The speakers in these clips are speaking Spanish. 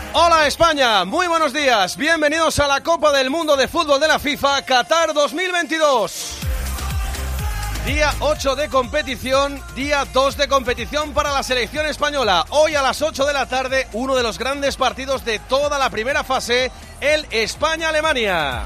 Hola España, muy buenos días, bienvenidos a la Copa del Mundo de Fútbol de la FIFA Qatar 2022. Día 8 de competición, día 2 de competición para la selección española. Hoy a las 8 de la tarde, uno de los grandes partidos de toda la primera fase, el España-Alemania.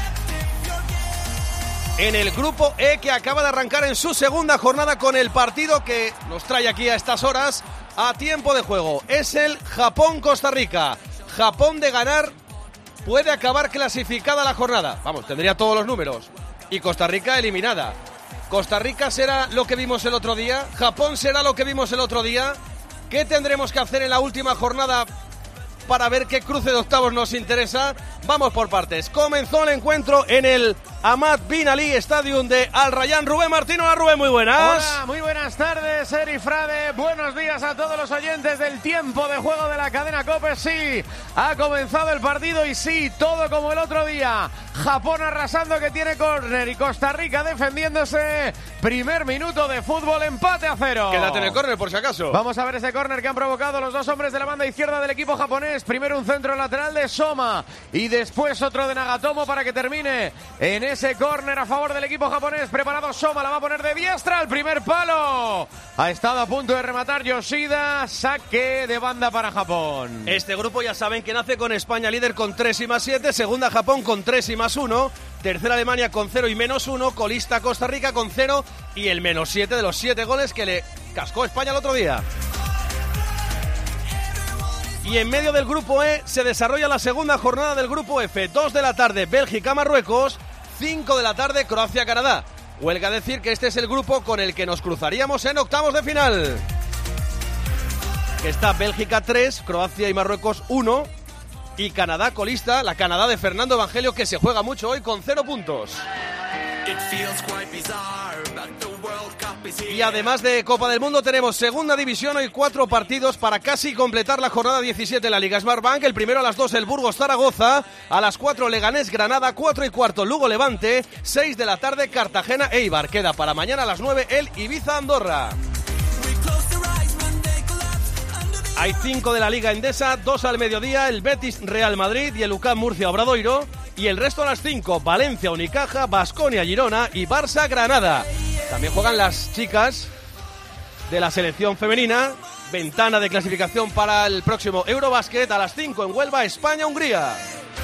En el grupo E, que acaba de arrancar en su segunda jornada con el partido que nos trae aquí a estas horas a tiempo de juego. Es el Japón-Costa Rica. Japón, de ganar, puede acabar clasificada la jornada. Vamos, tendría todos los números. Y Costa Rica eliminada. Costa Rica será lo que vimos el otro día. Japón será lo que vimos el otro día. ¿Qué tendremos que hacer en la última jornada para ver qué cruce de octavos nos interesa? Vamos por partes. Comenzó el encuentro en el Ahmad Bin Ali Stadium de Al Rayyan. Rubén Martín, hola Rubén, muy buenas. Hola, muy buenas tardes, Eri Frade. Buenos días a todos los oyentes del tiempo de juego de la cadena COPE. Sí, ha comenzado el partido y sí, todo como el otro día. Japón arrasando, que tiene córner, y Costa Rica defendiéndose. Primer minuto de fútbol, empate a 0. Quédate en el córner por si acaso. Vamos a ver ese córner que han provocado los dos hombres de la banda izquierda del equipo japonés. Primero un centro lateral de Soma y después otro de Nagatomo para que termine en ese córner a favor del equipo japonés. Preparado Soma, la va a poner de diestra al primer palo. Ha estado a punto de rematar Yoshida. Saque de banda para Japón. Este grupo ya saben que nace con España líder con 3 y más 7, segunda Japón con 3 y más 1, tercera Alemania con 0 y menos 1, colista Costa Rica con 0 y el menos 7 de los 7 goles que le cascó España el otro día. Y en medio del grupo E se desarrolla la segunda jornada del grupo F. 2 de la tarde Bélgica-Marruecos, 5 de la tarde Croacia-Canadá. Huelga decir que este es el grupo con el que nos cruzaríamos en octavos de final. Está Bélgica 3, Croacia y Marruecos 1 y Canadá colista, la Canadá de Fernando Evangelio, que se juega mucho hoy con 0 puntos. Y además de Copa del Mundo tenemos segunda división, hoy 4 partidos para casi completar la jornada 17 en la Liga Smartbank. El primero a las 2 el Burgos Zaragoza, a las 4 Leganés Granada, 4 y cuarto Lugo Levante, 6 de la tarde Cartagena Eibar. Queda para mañana a las 9 el Ibiza Andorra. Hay 5 de la Liga Endesa, 2 al mediodía, el Betis Real Madrid y el UCAM Murcia Obradoiro. Y el resto a las 5, Valencia Unicaja, Baskonia Girona y Barça Granada. También juegan las chicas de la selección femenina. Ventana de clasificación para el próximo Eurobasket a las 5 en Huelva, España-Hungría.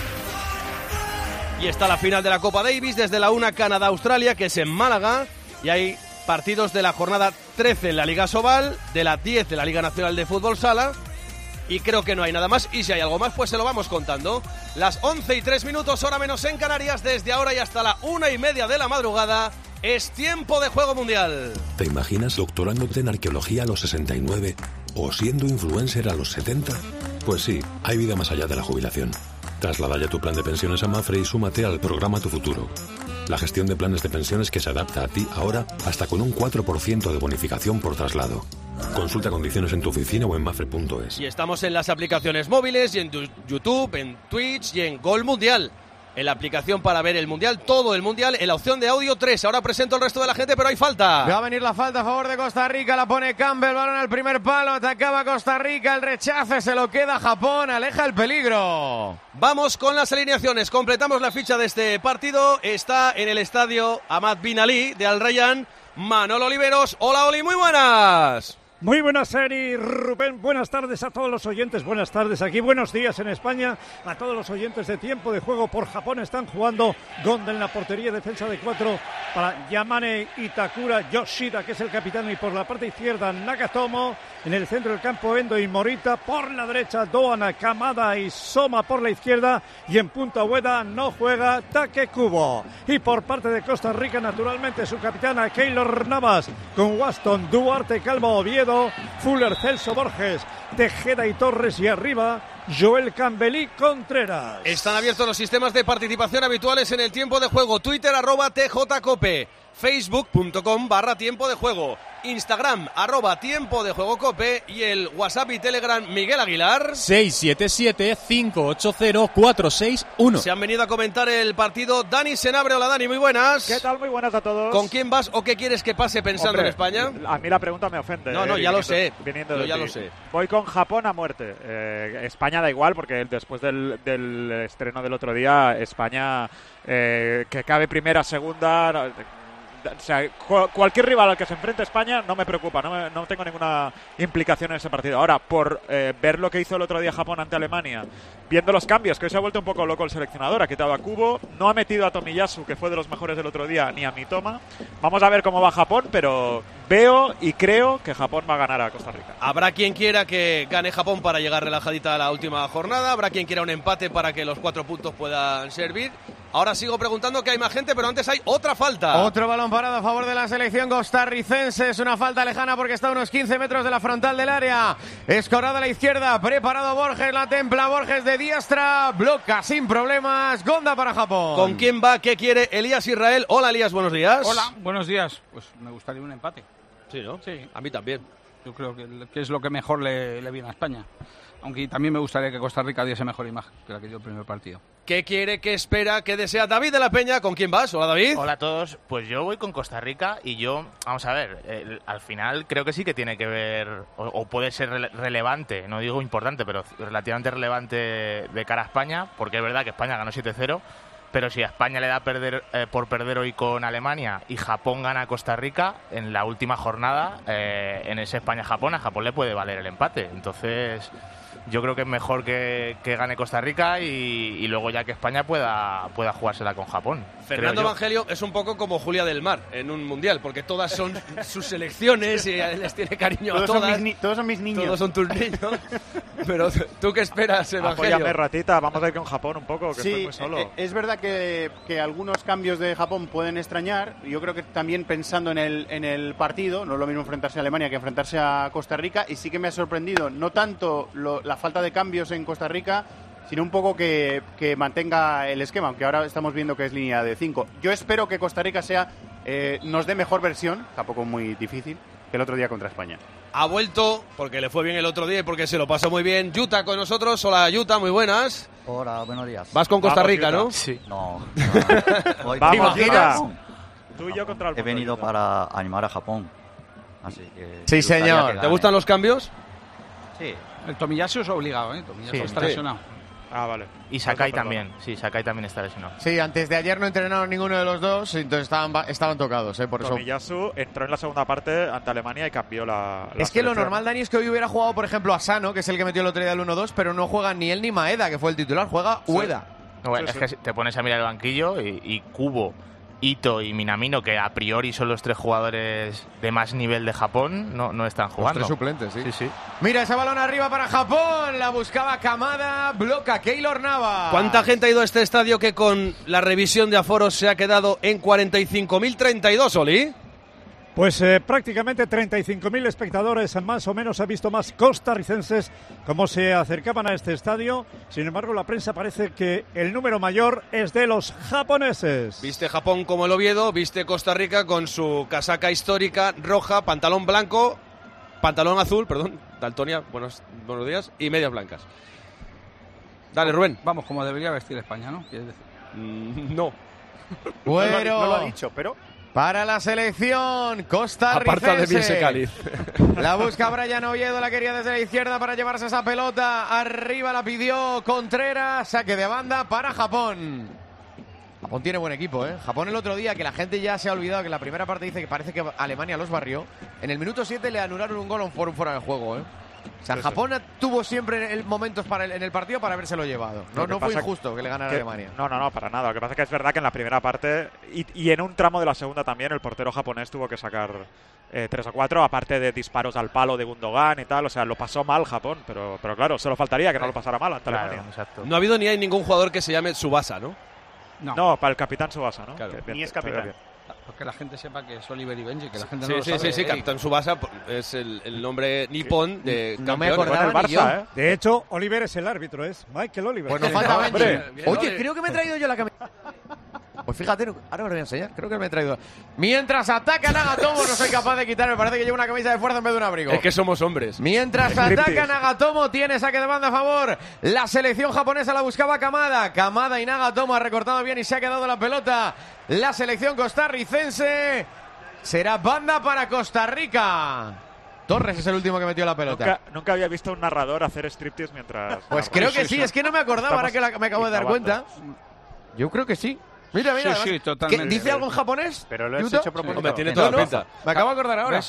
Y está la final de la Copa Davis desde la 1 Canadá-Australia, que es en Málaga. Y hay partidos de la jornada 13 en la Liga Sobal, de la 10 de la Liga Nacional de Fútbol Sala. Y creo que no hay nada más, y si hay algo más pues se lo vamos contando. Las 11:03, hora menos en Canarias. Desde ahora y hasta la 1:30 de la madrugada es tiempo de juego mundial. ¿Te imaginas doctorándote en arqueología a los 69 o siendo influencer a los 70? Pues sí, hay vida más allá de la jubilación. Traslada ya tu plan de pensiones a Mapfre y súmate al programa Tu Futuro. La gestión de planes de pensiones que se adapta a ti ahora hasta con un 4% de bonificación por traslado. Consulta condiciones en tu oficina o en mafre.es. Y estamos en las aplicaciones móviles y en YouTube, en Twitch y en Gol Mundial. En la aplicación para ver el Mundial, todo el Mundial, en la opción de audio 3. Ahora presento al resto de la gente, pero hay falta. Va a venir la falta a favor de Costa Rica, la pone Campbell, balón al primer palo, atacaba Costa Rica, el rechace se lo queda Japón, aleja el peligro. Vamos con las alineaciones, completamos la ficha de este partido. Está en el estadio Ahmad Bin Ali de Al Rayyan, Manolo Oliveros. Hola Oli, muy buenas. Muy buenas, Eri, Rubén, buenas tardes a todos los oyentes, buenas tardes aquí, buenos días en España, a todos los oyentes de tiempo de juego. Por Japón están jugando Gonda en la portería, defensa de 4 para Yamane Itakura, Yoshida, que es el capitán, y por la parte izquierda Nagatomo, en el centro del campo Endo y Morita, por la derecha Doana, Kamada y Soma por la izquierda, y en punta Ueda no juega Takekubo. Y por parte de Costa Rica, naturalmente, su capitana Keylor Navas, con Waston, Duarte, Calvo, Oviedo, Fuller, Celso, Borges, Tejeda y Torres, y arriba Joel Campbell y Contreras. Están abiertos los sistemas de participación habituales en el tiempo de juego. Twitter @TJCope, Facebook.com/tiempo de juego, Instagram @tiempo de juego cope y el WhatsApp y Telegram Miguel Aguilar 677-580-461. Se han venido a comentar el partido Dani Senabre. Hola Dani, muy buenas. ¿Qué tal? Muy buenas a todos. ¿Con quién vas o qué quieres que pase pensando en España? A mí la pregunta me ofende. No, ya lo sé. Viniendo yo de ya ti. lo sé. Voy con Japón a muerte. España España da igual, porque después del estreno del otro día, España, que cabe primera, segunda... O sea, cualquier rival al que se enfrente España no me preocupa, no tengo ninguna implicación en ese partido. Ahora, por ver lo que hizo el otro día Japón ante Alemania, viendo los cambios, que hoy se ha vuelto un poco loco el seleccionador, ha quitado a Kubo, no ha metido a Tomiyasu, que fue de los mejores del otro día, ni a Mitoma. Vamos a ver cómo va Japón, pero veo y creo que Japón va a ganar a Costa Rica. Habrá quien quiera que gane Japón para llegar relajadita a la última jornada, habrá quien quiera un empate para que los 4 puntos puedan servir. Ahora sigo preguntando que hay más gente, pero antes hay otra falta. Otro balón parado a favor de la selección costarricense. Es una falta lejana porque está a unos 15 metros de la frontal del área. Escorado a la izquierda, preparado Borges, la templa Borges de diestra. Bloca sin problemas. Gonda para Japón. ¿Con quién va? ¿Qué quiere? Elías Israel. Hola, Elías, buenos días. Hola, buenos días. Pues me gustaría un empate. Sí, ¿no? Sí. A mí también. Yo creo que es lo que mejor le viene a España. Aunque también me gustaría que Costa Rica diese mejor imagen que la que dio el primer partido. ¿Qué quiere, qué espera, qué desea David de la Peña? ¿Con quién vas? Hola, David. Hola a todos. Pues yo voy con Costa Rica y vamos a ver, al final creo que sí que tiene que ver, o puede ser relevante, no digo importante, pero relativamente relevante de cara a España, porque es verdad que España ganó 7-0, pero si a España le da por perder hoy con Alemania y Japón gana a Costa Rica, en la última jornada, en ese España-Japón, a Japón le puede valer el empate. Entonces... yo creo que es mejor que gane Costa Rica y luego ya que España pueda jugársela con Japón. Fernando Evangelio es un poco como Julia del Mar en un mundial, porque todas son sus selecciones y les tiene cariño a todas. Todos son mis niños. Todos son tus niños. Pero ¿tú qué esperas, Evangelio? Apóyame, ratita, vamos a ir con Japón un poco, que estoy muy solo. Es verdad que algunos cambios de Japón pueden extrañar. Yo creo que también pensando en el partido, no es lo mismo enfrentarse a Alemania que enfrentarse a Costa Rica, y sí que me ha sorprendido, no tanto la falta de cambios en Costa Rica, sino un poco que mantenga el esquema, aunque ahora estamos viendo que es línea de 5. Yo espero que Costa Rica nos dé mejor versión, tampoco muy difícil, que el otro día contra España. Ha vuelto, porque le fue bien el otro día y porque se lo pasó muy bien, Yuta con nosotros. Hola, Yuta, muy buenas. Hola, buenos días. Vas con Costa Rica, Yuta. ¿no? Sí. No. Vamos, Yuta. Tú y yo contra el mundo. He venido Yuta. para animar a Japón. Así que Sí, señor. ¿Te gustan los cambios? Sí. El Tomiyasu es obligado, ¿eh? Tomiyasu Sí, está sí. lesionado. Ah, vale. Y Sakai también, sí, Sakai también está lesionado. Sí, antes de ayer no entrenaron ninguno de los dos, entonces estaban tocados, por eso. Tomiyasu entró en la segunda parte ante Alemania y cambió la Es que lo selección. normal, Dani, es que hoy hubiera jugado, por ejemplo, a Sano, que es el que metió el otro día el 1-2, pero no juega ni él ni Maeda, que fue el titular, juega Ueda. Bueno, Sí, es que te pones a mirar el banquillo y Kubo, Ito y Minamino, que a priori son los 3 jugadores de más nivel de Japón, no están jugando. Los 3 suplentes, sí. Sí, sí. Mira ese balón arriba para Japón, la buscaba Kamada, bloca Keylor Navas. ¿Cuánta gente ha ido a este estadio que con la revisión de aforos se ha quedado en 45.032, Oli? Pues prácticamente 35.000 espectadores más o menos ha visto más costarricenses como se acercaban a este estadio. Sin embargo, la prensa parece que el número mayor es de los japoneses. Viste Japón como el Oviedo, viste Costa Rica con su casaca histórica roja, pantalón blanco, pantalón azul, perdón, Daltonia, buenos días, y medias blancas. Dale, Rubén. Vamos, como debería vestir España, ¿no? ¿Quieres decir? No. Bueno, No lo ha dicho, pero... para la selección costarricense. Aparta de mí ese cáliz. La busca Brian Oviedo, la quería desde la izquierda para llevarse esa pelota. Arriba la pidió Contreras, saque de banda para Japón. Japón tiene buen equipo, ¿eh? Japón el otro día, que la gente ya se ha olvidado que en la primera parte dice que parece que Alemania los barrió. En el minuto 7 le anularon un gol por un fuera de juego, ¿eh? O sea, Sí, Japón tuvo siempre momentos en el partido para habérselo llevado. No fue injusto que le ganara Alemania. No, para nada. Lo que pasa es que es verdad que en la primera parte y en un tramo de la segunda también el portero japonés tuvo que sacar 3 o 4, aparte de disparos al palo de Gundogan y tal. O sea, lo pasó mal Japón, pero claro, solo faltaría que no lo pasara mal ante Alemania. Exacto. No ha habido ni hay ningún jugador que se llame Tsubasa, ¿no? No, para el capitán Tsubasa, ¿no? Claro. Ni es capitán. Porque la gente sepa que es Oliver y Benji, que la gente no Sí, lo sabe. sí, Capitán Tsubasa es el nombre nipón de No me campeón. acordaba Bueno, el ni yo. Barça, ¿eh? De hecho, Oliver es el árbitro, es Michael Oliver. Pues nos falta Benji. hombre. Oye, creo que me he traído yo la camiseta. Pues fíjate, ahora os voy a enseñar. Creo que me he traído. Mientras ataca Nagatomo, no soy capaz de quitar. Me parece que lleva una camisa de fuerza en vez de un abrigo. Es que somos hombres. Mientras ataca Nagatomo, tiene saque de banda a favor. La selección japonesa la buscaba Kamada. Kamada y Nagatomo ha recortado bien y se ha quedado la pelota. La selección costarricense será banda para Costa Rica. Torres es el último que metió la pelota. Nunca había visto un narrador hacer striptease mientras... Pues creo que sí, es que no me acordaba ahora que me acabo de dar cuenta. Yo creo que sí. Mira, Sí, además, sí, totalmente. ¿dice algo en japonés? Pero lo has ¿Yuto? hecho propósito. Hombre, tiene toda la pinta. Me acabo de acordar ahora.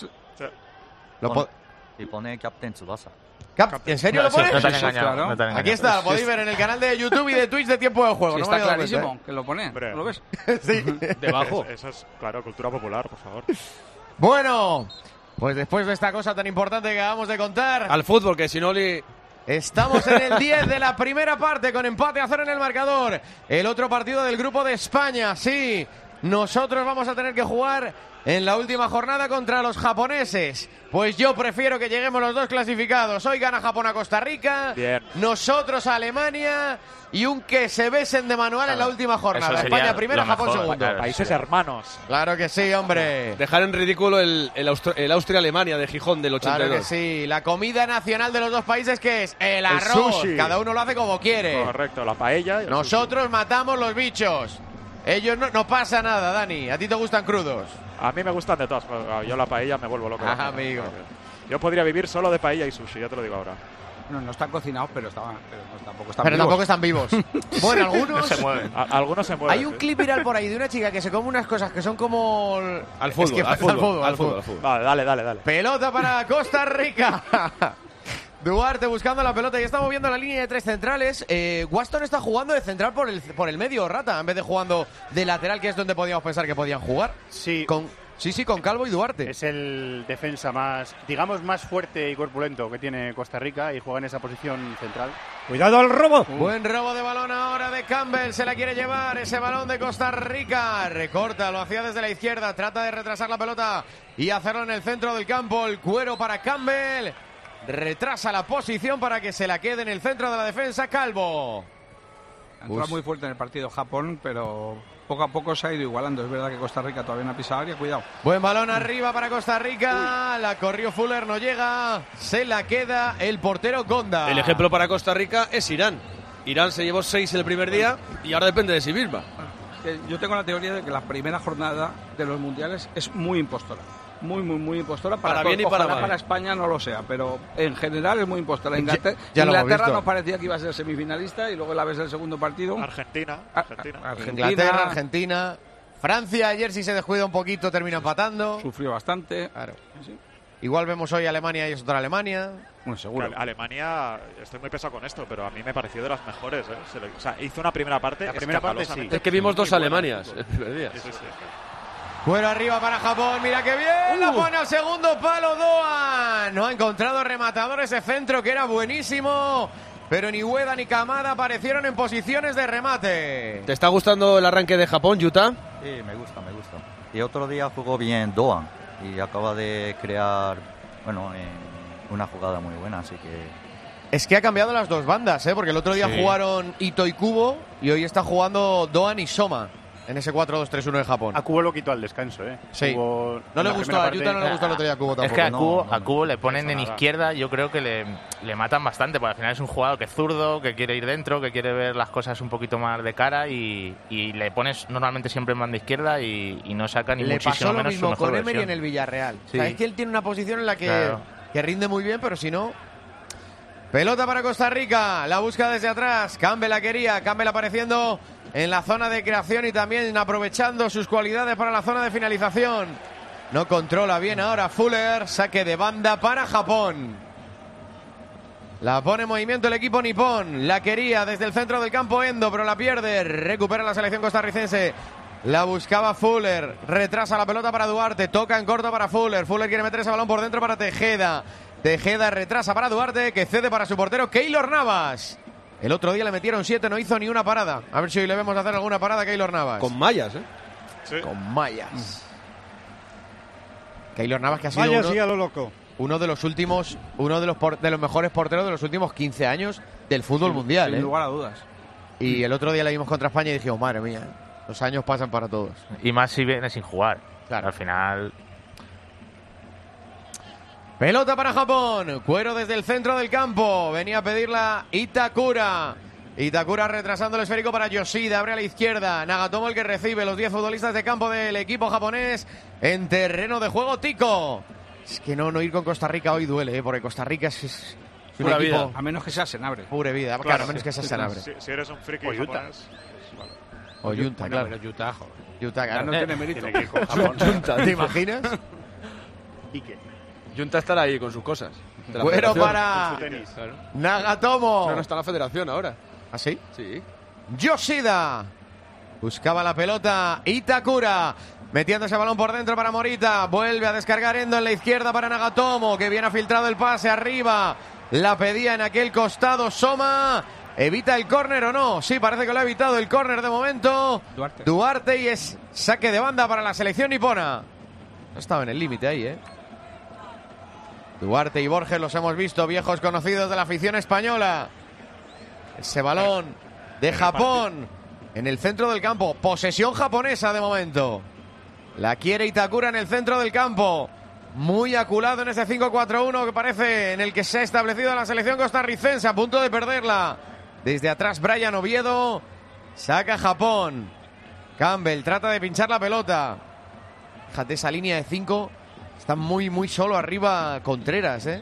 Y pone Captain Tsubasa. ¿En serio lo pone? No te han Sí, engañado. claro. No te han Aquí engañado. está, lo podéis ver en el canal de YouTube y de Twitch de Tiempo de Juego. Sí, no está me había dado cuenta, clarísimo que lo pone. Hombre. ¿No lo ves? Sí. Debajo. Eso es, claro, cultura popular, por favor. Bueno, pues después de esta cosa tan importante que acabamos de contar, Al fútbol, que si no le... estamos en el 10 de la primera parte con empate a 0 en el marcador. El otro partido del grupo de España, sí. Nosotros vamos a tener que jugar en la última jornada contra los japoneses. Pues yo prefiero que lleguemos los dos clasificados. Hoy gana Japón a Costa Rica, Bien. nosotros a Alemania y un que se besen de manual en la última jornada. Eso sería España primero, lo Japón mejor, segundo. claro. Países hermanos. Claro que sí, hombre. Dejar en ridículo el Austria-Alemania de Gijón del 82. Claro que sí. La comida nacional de los dos países, ¿qué es? El arroz. sushi. Cada uno lo hace como quiere. Correcto, la paella. y el Nosotros matamos los bichos. Ellos no pasa nada, Dani. ¿A ti te gustan crudos? sushi. A mí me gustan de todas. Yo la paella me vuelvo loco. Ah, amigo. Yo podría vivir solo de paella y sushi, ya te lo digo ahora. No están cocinados, pero tampoco están Pero vivos. tampoco están vivos. Bueno, No algunos... se mueven. Algunos se mueven. Hay un sí. clip viral por ahí de una chica que se come unas cosas que son como... Al fútbol, Es que al fútbol. Vale, dale. Pelota para Costa Rica. Duarte buscando la pelota y está moviendo la línea de tres centrales. Waston está jugando de central por el medio, Rata, en vez de jugando de lateral, que es donde podíamos pensar que podían jugar. Sí. Con Calvo y Duarte. Es el defensa más, digamos, más fuerte y corpulento que tiene Costa Rica y juega en esa posición central. Cuidado al robo. Buen robo de balón ahora de Campbell. Se la quiere llevar ese balón de Costa Rica. Recorta, lo hacía desde la izquierda. Trata de retrasar la pelota y hacerlo en el centro del campo. El cuero para Campbell. Retrasa la posición para que se la quede en el centro de la defensa Calvo. Ha entrado muy fuerte en el partido Japón, pero poco a poco se ha ido igualando. Es verdad que Costa Rica todavía no ha pisado área, cuidado. Buen balón arriba para Costa Rica. La corrió Fuller, no llega. Se la queda el portero Gonda. El ejemplo para Costa Rica es Irán. Irán se llevó 6 el primer día y ahora depende de sí misma. Yo tengo la teoría de que la primera jornada de los mundiales es muy impostora. Muy impostora. Para bien y para ojalá mal. para España no lo sea, pero en general es muy impostora. Ya lo hemos Inglaterra visto. nos parecía que iba a ser semifinalista y luego la ves el segundo partido. Argentina. Inglaterra, Argentina. Francia ayer sí se descuida un poquito, termina empatando. Sufrió bastante. Claro. Sí. Igual vemos hoy Alemania y es otra Alemania. Bueno, seguro. Alemania, estoy muy pesado con esto, pero a mí me pareció de las mejores. O sea, hizo una primera parte. La primera parte sí. escandalosamente Es que vimos dos muy buena Alemanias de el fútbol. primer día. Sí. Fuera arriba para Japón, mira qué bien, la pone al segundo palo Doan. No ha encontrado rematador ese centro que era buenísimo, pero ni Ueda ni Kamada aparecieron en posiciones de remate. ¿Te está gustando el arranque de Japón, Yuta? Sí, me gusta. Y otro día jugó bien Doan y acaba de crear, una jugada muy buena, así que... Es que ha cambiado las dos bandas, porque el otro día jugaron Ito y Kubo y hoy está jugando Doan y Soma en ese 4-2-3-1 de Japón. A Kubo lo quitó al descanso, Sí. Kubo, No le la gustó, primera a parte- Yuta no le gustó el otro día a Kubo Es tampoco. que a No, Kubo le ponen no en nada. izquierda, yo creo que le matan bastante, porque al final es un jugador que es zurdo, que quiere ir dentro, que quiere ver las cosas un poquito más de cara y le pones normalmente siempre en banda izquierda y no saca ni Le muchísimo pasó lo menos su mismo mejor con Emery versión. en el Villarreal. Sí. O sea, es que él tiene una posición en la Claro. que rinde muy bien, pero si no... Pelota para Costa Rica, la busca desde atrás, Campbell la quería, Campbell apareciendo en la zona de creación y también aprovechando sus cualidades para la zona de finalización. No controla bien ahora Fuller, saque de banda para Japón. La pone en movimiento el equipo nipón, la quería desde el centro del campo Endo, pero la pierde, recupera la selección costarricense. La buscaba Fuller, retrasa la pelota para Duarte, toca en corto para Fuller, Fuller quiere meter ese balón por dentro para Tejeda. Tejeda retrasa para Duarte, que cede para su portero Keylor Navas. El otro día le metieron 7, no hizo ni una parada. A ver si hoy le vemos hacer alguna parada a Keylor Navas. Con mallas, Sí. Con mallas. Keylor Navas, que ha sido Vaya uno, sí a lo loco. uno de los últimos, uno de los mejores porteros de los últimos 15 años del fútbol mundial. Sin lugar a dudas. Y el otro día le vimos contra España y dijimos, madre mía, los años pasan para todos. Y más si viene sin jugar. Claro. Al final... Pelota para Japón, cuero desde el centro del campo, venía a pedirla Itakura. Itakura retrasando el esférico para Yoshida, abre a la izquierda, Nagatomo el que recibe, los 10 futbolistas de campo del equipo japonés en terreno de juego Tico. Es que no ir con Costa Rica hoy duele, porque Costa Rica es un Pura equipo... vida. A menos que sea Senabre. Pure vida, claro, a menos que sea Senabre. Si eres un friki O Utah. japonés, vale. O Junta, Bueno, claro. pero Utah, joder. Utah, Ya claro. no tiene mérito. Tiene que ir con Japón. Junta, ¿te imaginas? ¿Y qué? Junta estará ahí con sus cosas. De la Bueno federación. para Su tenis. Claro. Nagatomo. No está la federación ahora. ¿Ah, sí? Sí. Yoshida. Buscaba la pelota. Itakura. Metiendo ese balón por dentro para Morita. Vuelve a descargar Endo en la izquierda para Nagatomo, que bien ha filtrado el pase arriba. La pedía en aquel costado Soma. ¿Evita el córner o no? Sí, parece que lo ha evitado el córner de momento. Duarte y es saque de banda para la selección nipona. No estaba en el límite ahí, ¿eh? Duarte y Borges los hemos visto, viejos conocidos de la afición española. Ese balón de Japón en el centro del campo. Posesión japonesa de momento. La quiere Itakura en el centro del campo. Muy aculado en ese 5-4-1 que parece en el que se ha establecido la selección costarricense, a punto de perderla. Desde atrás Brian Oviedo. Saca Japón. Campbell trata de pinchar la pelota. Fíjate, esa línea de 5 está muy solo arriba Contreras, ¿eh?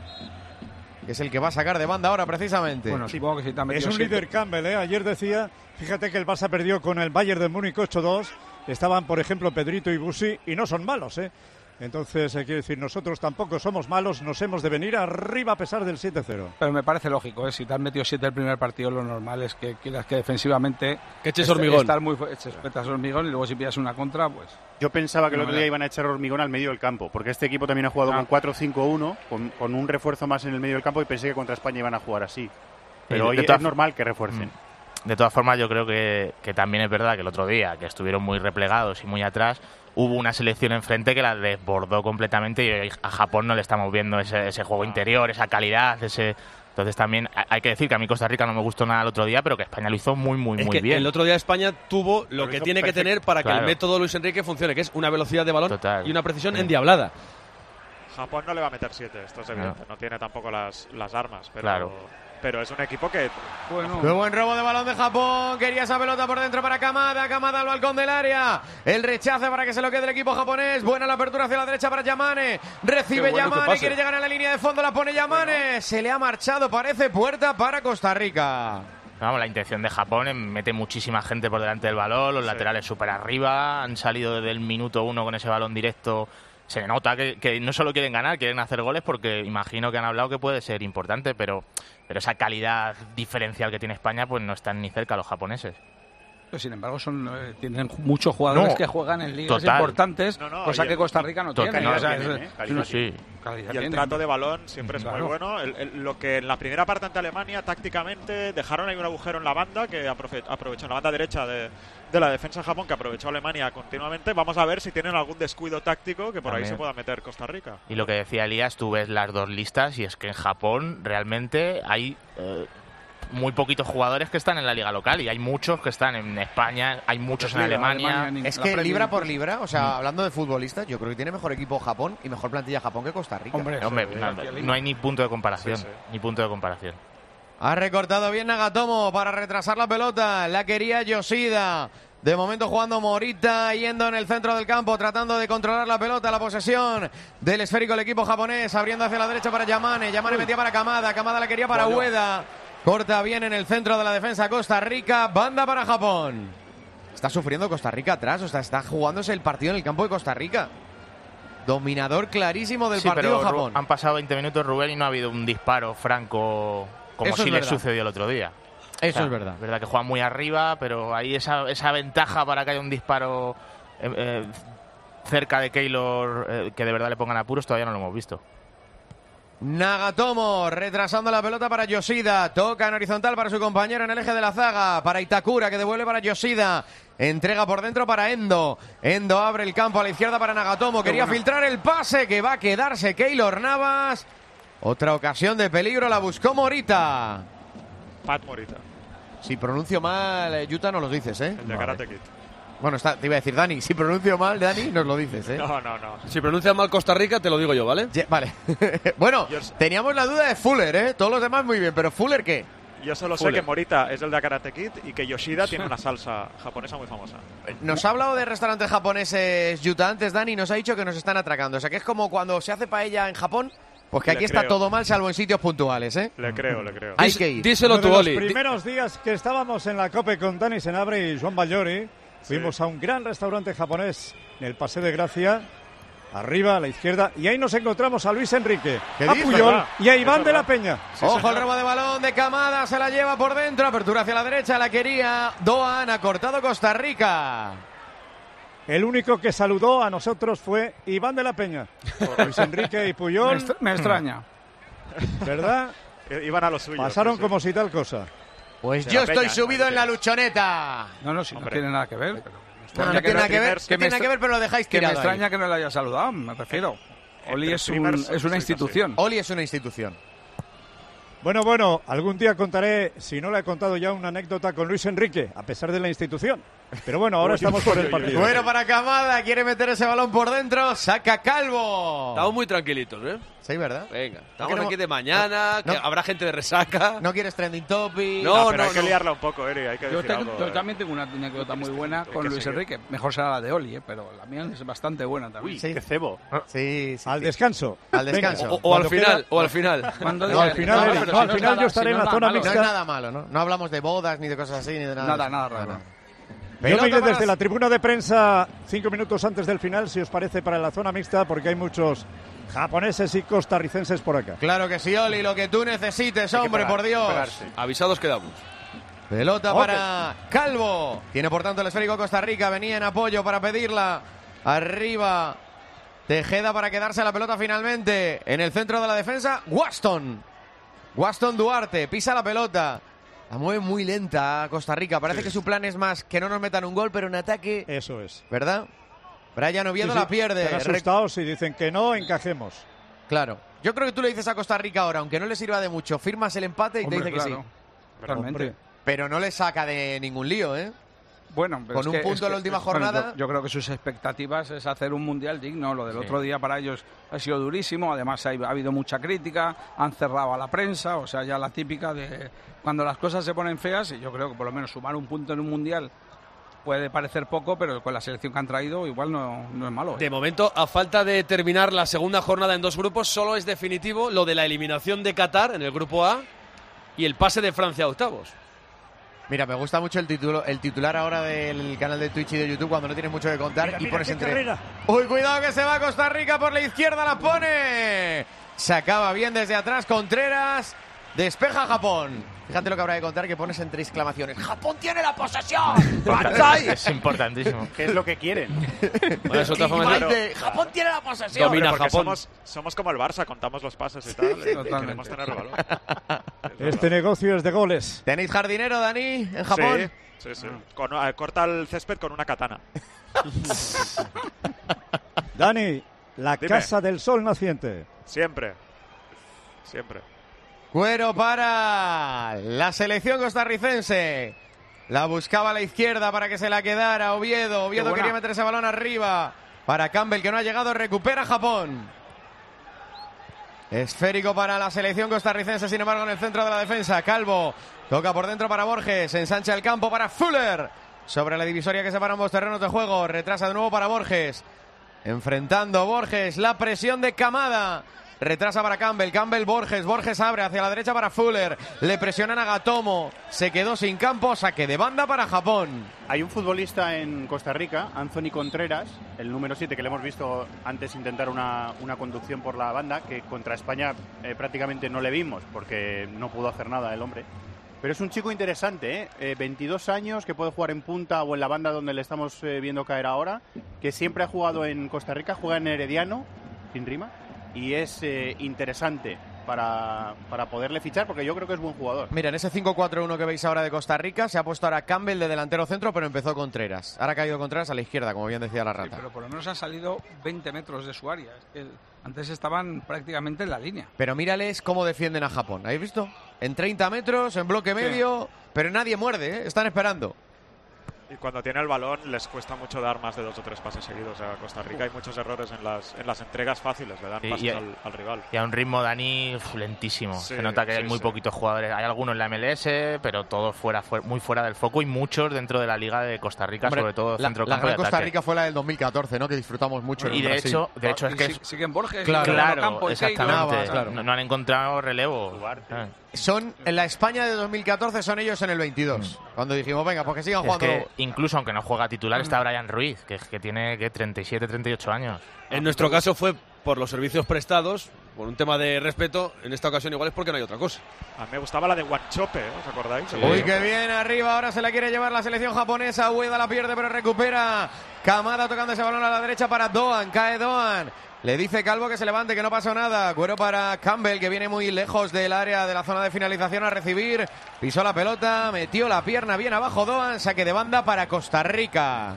Que es el que va a sacar de banda ahora precisamente. Bueno, supongo que si te han Es metido un líder Campbell, ¿eh? Ayer decía, fíjate que el Barça perdió con el Bayern de Múnich 8-2. Estaban, por ejemplo, Pedrito y Busi, y no son malos, ¿eh? Entonces, quiero decir, nosotros tampoco somos malos, nos hemos de venir arriba a pesar del 7-0. Pero me parece lógico, ¿eh? Si te han metido 7 el primer partido, lo normal es que quieras que defensivamente... Que eches hormigón. Estar muy metas hormigón y luego si pillas una contra, pues... Yo pensaba que el No, otro día iban a echar hormigón al medio del campo, porque este equipo también ha jugado con 4-5-1, con un refuerzo más en el medio del campo, y pensé que contra España iban a jugar así. Pero hoy es normal que refuercen. De todas formas, yo creo que también es verdad que el otro día, que estuvieron muy replegados y muy atrás, hubo una selección enfrente que la desbordó completamente y a Japón no le estamos viendo ese juego interior, esa calidad, Entonces también hay que decir que a mí Costa Rica no me gustó nada el otro día, pero que España lo hizo muy bien. El otro día España tuvo lo que tiene que tener para que el método Luis Enrique funcione, que es una velocidad de balón y una precisión endiablada. Japón no le va a meter 7, esto es evidente. No tiene tampoco las armas, pero... Claro. Pero es un equipo que... Bueno. Qué buen robo de balón de Japón. Quería esa pelota por dentro para Kamada. Kamada al balcón del área. El rechace para que se lo quede el equipo japonés. Buena la apertura hacia la derecha para Yamane. Recibe Yamane. Quiere llegar a la línea de fondo. La pone Yamane. Se le ha marchado. Parece puerta para Costa Rica. Vamos, la intención de Japón mete muchísima gente por delante del balón. Los laterales súper arriba. Han salido desde el minuto 1 con ese balón directo. Se nota que no solo quieren ganar, quieren hacer goles, porque imagino que han hablado que puede ser importante, pero esa calidad diferencial que tiene España pues no están ni cerca los japoneses. Pero sin embargo tienen muchos jugadores que juegan en ligas importantes, cosa que Costa Rica no tiene. Y el trato de balón siempre es muy bueno. Lo que en la primera parte ante Alemania tácticamente dejaron ahí un agujero en la banda que aprovechó, en la banda derecha de la defensa de Japón, que aprovechó Alemania continuamente. Vamos a ver si tienen algún descuido táctico que por ahí se pueda meter Costa Rica. Y lo que decía Elías, tú ves las dos listas y es que en Japón realmente hay muy poquitos jugadores que están en la liga local y hay muchos que están en España, hay muchos en Alemania. Es que libra por libra, o sea, hablando de futbolistas, yo creo que tiene mejor equipo Japón y mejor plantilla Japón que Costa Rica. Hombre, no hay ni punto de comparación, ni punto de comparación. Ha recortado bien Nagatomo para retrasar la pelota, la quería Yoshida. De momento jugando Morita, yendo en el centro del campo, tratando de controlar la pelota, la posesión del esférico el equipo japonés, abriendo hacia la derecha para Yamane. Yamane metía para Kamada, Kamada la quería para Ueda. Corta bien en el centro de la defensa Costa Rica, banda para Japón. Está sufriendo Costa Rica atrás, o sea, está jugándose el partido en el campo de Costa Rica. Dominador clarísimo del partido pero Japón. Han pasado 20 minutos, Rubén, y no ha habido un disparo franco como si le sucedió el otro día. Eso es verdad. Es verdad que juegan muy arriba, pero ahí esa ventaja para que haya un disparo cerca de Keylor que de verdad le pongan apuros todavía no lo hemos visto. Nagatomo retrasando la pelota para Yoshida, toca en horizontal para su compañero en el eje de la zaga, para Itakura que devuelve para Yoshida, entrega por dentro para Endo abre el campo a la izquierda para Nagatomo, quería filtrar el pase que va a quedarse Keylor Navas, otra ocasión de peligro, la buscó Morita. Pat Morita. Si pronuncio mal, Yuta, nos lo dices, ¿eh? El de Karate Kid. Bueno, te iba a decir Dani, si pronuncio mal, Dani, nos lo dices, ¿eh? No. Si pronuncias mal Costa Rica, te lo digo yo, ¿vale? Vale. Bueno, teníamos la duda de Fuller, ¿eh? Todos los demás muy bien, pero ¿Fuller qué? Yo solo sé Fuller. que Morita es el de Karate Kid y que Yoshida tiene una salsa japonesa muy famosa. Nos ha hablado de restaurantes japoneses Yuta antes, Dani, y nos ha dicho que nos están atracando. O sea, que es como cuando se hace paella en Japón, pues que Le aquí está creo. todo mal, salvo en sitios puntuales, ¿eh? Le creo. Hay que ir. Díselo Uno tú, de los Oli. primeros días que estábamos en la COPE con Dani Senabre y Joan Ballori, fuimos a un gran restaurante japonés en el Paseo de Gracia, arriba a la izquierda, y ahí nos encontramos a Luis Enrique, ¿Qué a dices? Puyol ¿Verdad? y a Iván Es de la verdad. Peña. Ojo, el robo de balón de Kamada, se la lleva por dentro, apertura hacia la derecha, la quería Doan, ha cortado Costa Rica. El único que saludó a nosotros fue Iván de la Peña. Luis Enrique y Puyol, Me extraña. ¿verdad? Iban a lo suyo. Pasaron sí. como si tal cosa. Pues De yo la estoy Peña, subido ¿eh? en la luchoneta. No, si no Hombre. tiene nada que ver. Pero No, no tiene nada que ver, que no tiene nada que ver, pero lo dejáis que me tirado ahí. extraña que no le haya saludado, me refiero. Oli es una streamers, institución. Oli es una institución. Bueno, algún día contaré, si no le he contado ya, una anécdota con Luis Enrique, a pesar de la institución. Pero bueno, ahora estamos por el partido. Bueno para Kamada, quiere meter ese balón por dentro, saca Calvo. Estamos muy tranquilitos, ¿eh? Sí, ¿verdad? Venga, No estamos queremos- aquí de mañana, que no. habrá gente de resaca. No quieres trending topic. No, Pero hay que liarla un poco, Eri, hay que Yo, decir algo. yo también tengo una anécdota muy buena Hay con que Luis seguir. Enrique. Mejor será la de Oli, pero la mía es bastante buena también. Uy, qué cebo. Sí, Al descanso. Al Venga. descanso. O al Cuando final, queda- o al final. Cuando No, al final, pero Eric, si no, al es final nada- yo estaré si en no la es zona nada No mixta. es nada malo, ¿no? No hablamos de bodas, ni de cosas así, ni de nada. Nada, nada No, raro. no. Yo Pelota me iré para- desde la tribuna de prensa 5 minutos antes del final, si os parece, para la zona mixta, porque hay muchos japoneses y costarricenses por acá. Claro que sí, Oli, lo que tú necesites, hombre, por Dios. Avisados quedamos. Pelota Ok. para Calvo. Tiene por tanto el esférico Costa Rica. Venía en apoyo para pedirla. Arriba. Tejeda para quedarse la pelota finalmente. En el centro de la defensa, Waston. Waston Duarte. Pisa la pelota. La mueve muy lenta Costa Rica. Parece que su plan es más que no nos metan un gol, pero en ataque. Eso es. ¿Verdad? Brian Oviedo Sí, sí, la pierde. están asustados y dicen que no, encajemos. Claro. Yo creo que tú le dices a Costa Rica ahora, aunque no le sirva de mucho, firmas el empate y Hombre, te dice que claro, sí. totalmente. Hombre. Pero no le saca de ningún lío, ¿eh? Bueno, pero Con es un punto en la última bueno, jornada. yo creo que sus expectativas es hacer un mundial digno. Lo del Sí. otro día para ellos ha sido durísimo. Además, ha habido mucha crítica. Han cerrado a la prensa. O sea, ya la típica de cuando las cosas se ponen feas. Y yo creo que por lo menos sumar un punto en un mundial puede parecer poco, pero con la selección que han traído igual no es malo. ¿eh? De momento, a falta de terminar la segunda jornada en 2 grupos, solo es definitivo lo de la eliminación de Qatar en el grupo A y el pase de Francia a octavos. Mira, me gusta mucho el titular ahora del canal de Twitch y de YouTube cuando no tienes mucho que contar y pones qué entre... carrera. ¡Uy, cuidado que se va Costa Rica por la izquierda, la pone! Se acaba bien desde atrás Contreras, despeja Japón. Fíjate lo que habrá que contar, que pones entre exclamaciones. ¡Japón tiene la posesión! ¡Banzai! Es importantísimo. ¿Qué es lo que quieren? Bueno, es otra Y forma de- Maite, ¡Japón tiene la posesión! Domina Porque Japón. somos como el Barça, contamos los pases y tal. y totalmente. queremos tener el balón. Este negocio es de goles. ¿Tenéis jardinero, Dani, en Japón? Sí. Corta el césped con una katana. Dani, la Dime. Casa del Sol Naciente. Siempre. Cuero para la selección costarricense. La buscaba a la izquierda para que se la quedara Oviedo. Oviedo buena. quería meter ese balón arriba. Para Campbell, que no ha llegado, recupera Japón. Esférico para la selección costarricense, sin embargo, en el centro de la defensa. Calvo toca por dentro para Borges. Ensancha el campo para Fuller. Sobre la divisoria que separa ambos terrenos de juego. Retrasa de nuevo para Borges. Enfrentando Borges la presión de Kamada. Retrasa para Campbell, Borges abre hacia la derecha para Fuller, le presionan a Gatomo, se quedó sin campo, saque de banda para Japón. Hay un futbolista en Costa Rica, Anthony Contreras, el número 7, que le hemos visto antes intentar una conducción por la banda, que contra España prácticamente no le vimos, porque no pudo hacer nada el hombre. Pero es un chico interesante, 22 años, que puede jugar en punta o en la banda donde le estamos viendo caer ahora, que siempre ha jugado en Costa Rica, juega en Herediano, sin rima, y es interesante para poderle fichar, porque yo creo que es buen jugador. Mira, en ese 5-4-1 que veis ahora de Costa Rica, se ha puesto ahora Campbell de delantero centro, pero empezó Contreras. Ahora ha caído Contreras a la izquierda, como bien decía la Sí, rata. pero por lo menos han salido 20 metros de su área. Es que antes estaban prácticamente en la línea. Pero mírales cómo defienden a Japón, ¿habéis visto? En 30 metros, en bloque medio, pero nadie muerde, ¿eh? Están esperando. Y cuando tiene el balón les cuesta mucho dar más de 2 o 3 pases seguidos a Costa Rica. Hay muchos errores en las entregas fáciles, le dan pases al rival. Y a un ritmo, Dani, lentísimo. Sí, se nota que hay muy poquitos jugadores. Hay algunos en la MLS, pero todos muy fuera del foco y muchos dentro de la Liga de Costa Rica, sobre todo centro-campo y La ataque. Costa Rica fue la del 2014, ¿no? Que disfrutamos mucho. Y de hecho es que siguen Borges, claro, Campo, exactamente. claro. No han encontrado relevo. Son en la España de 2014, son ellos en el 22. Cuando dijimos, venga, pues que sigan jugando. Es que incluso aunque no juega titular está Brian Ruiz, que tiene 37, 38 años. En nuestro caso fue por los servicios prestados, por un tema de respeto. En esta ocasión igual es porque no hay otra cosa. A mí me gustaba la de Wanchope, ¿os acordáis? Sí. Uy, qué bien, arriba, ahora se la quiere llevar la selección japonesa. Ueda la pierde, pero recupera. Kamada tocando ese balón a la derecha para Doan, cae Doan. Le dice Calvo que se levante, que no pasó nada. Cuero para Campbell, que viene muy lejos del área de la zona de finalización a recibir. Pisó la pelota, metió la pierna bien abajo Doan. Saque de banda para Costa Rica.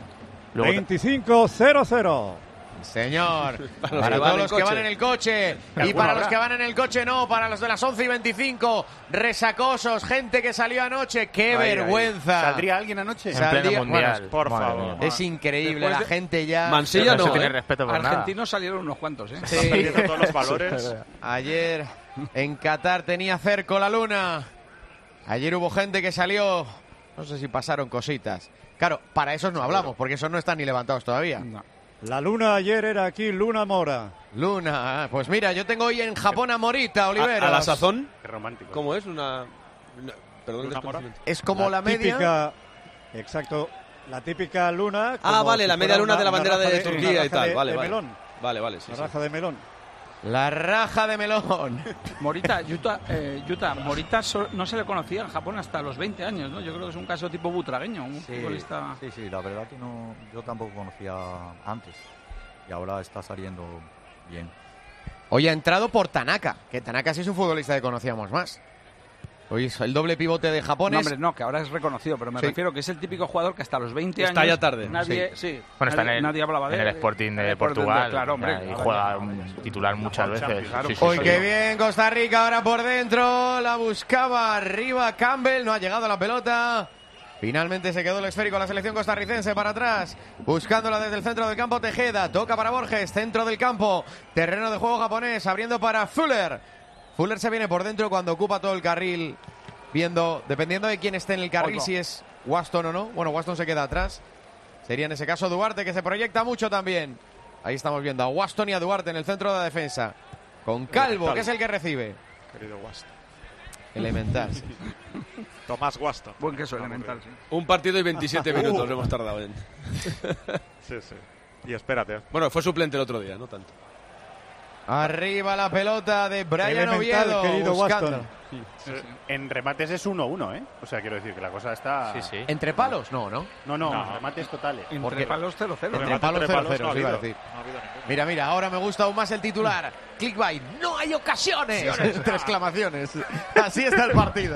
25-0-0. Señor, para todos los que van en el coche. Y para los que van en el coche no, para los de las 11:25. Resacosos, gente que salió anoche. ¡Qué vergüenza! ¿Saldría alguien anoche? En pleno mundial. Por favor. Es increíble, la gente ya... Mansilla no tiene respeto por Argentinos salieron unos cuantos, ¿eh? Están perdiendo todos los valores. Ayer en Qatar tenía cerco la luna. Ayer hubo gente que salió. No sé si pasaron cositas. Claro, para esos no hablamos, porque esos no están ni levantados todavía. No. La luna ayer era aquí, Luna Mora. Luna, pues mira, yo tengo hoy en Japón a Morita, Oliveros. ¿A la sazón? Qué romántico. ¿Cómo es? Perdón, ¿Luna Mora? Es como la media. Típica, exacto, la típica luna. Vale, la media luna de la bandera de una Turquía raja y tal. Vale. melón. Vale, sí. La raja de melón. La raja de melón. Morita, Morita no se le conocía en Japón hasta los 20 años, ¿no? Yo creo que es un caso tipo butragueño, un futbolista... Sí, la verdad que no, yo tampoco conocía antes y ahora está saliendo bien. Hoy ha entrado por Tanaka, que Tanaka sí es un futbolista que conocíamos más. Hoy es el doble pivote de Japón. No, hombre, no, que ahora es reconocido, pero me refiero que es el típico jugador que hasta los 20 años... Está ya tarde. Nadie, Bueno, está nadie hablaba de en él. el Sporting de Portugal. Claro, hombre. Y juega titular muchas veces. Claro. Sí, Hoy qué bien, Costa Rica ahora por dentro. La buscaba arriba Campbell, no ha llegado la pelota. Finalmente se quedó el esférico la selección costarricense para atrás. Buscándola desde el centro del campo Tejeda. Toca para Borges, centro del campo. Terreno de juego japonés, abriendo para Fuller. Fuller se viene por dentro cuando ocupa todo el carril. Dependiendo de quién esté en el carril, si es Waston o no. Bueno, Waston se queda atrás. Sería en ese caso Duarte, que se proyecta mucho también. Ahí estamos viendo a Waston y a Duarte en el centro de la defensa. Con Calvo, que es el que recibe. Querido Waston. Elemental. Sí. Tomás Waston. Buen queso elemental, sí. Un partido y 27 minutos hemos tardado en. Sí. Y espérate. Bueno, fue suplente el otro día, no tanto. Arriba la pelota de Brian Elemental, Oviedo. querido buscando. Waston. En remates es 1-1, ¿eh? O sea, quiero decir que la cosa está... Sí. ¿Entre palos? No. No, remates totales. Entre palos 0-0. Entre palos 0-0, no se iba a ha decir. No ha habido ninguno. Mira, ahora me gusta aún más el titular. Clickbait, ¡no hay ocasiones! Entre exclamaciones. Así está el partido.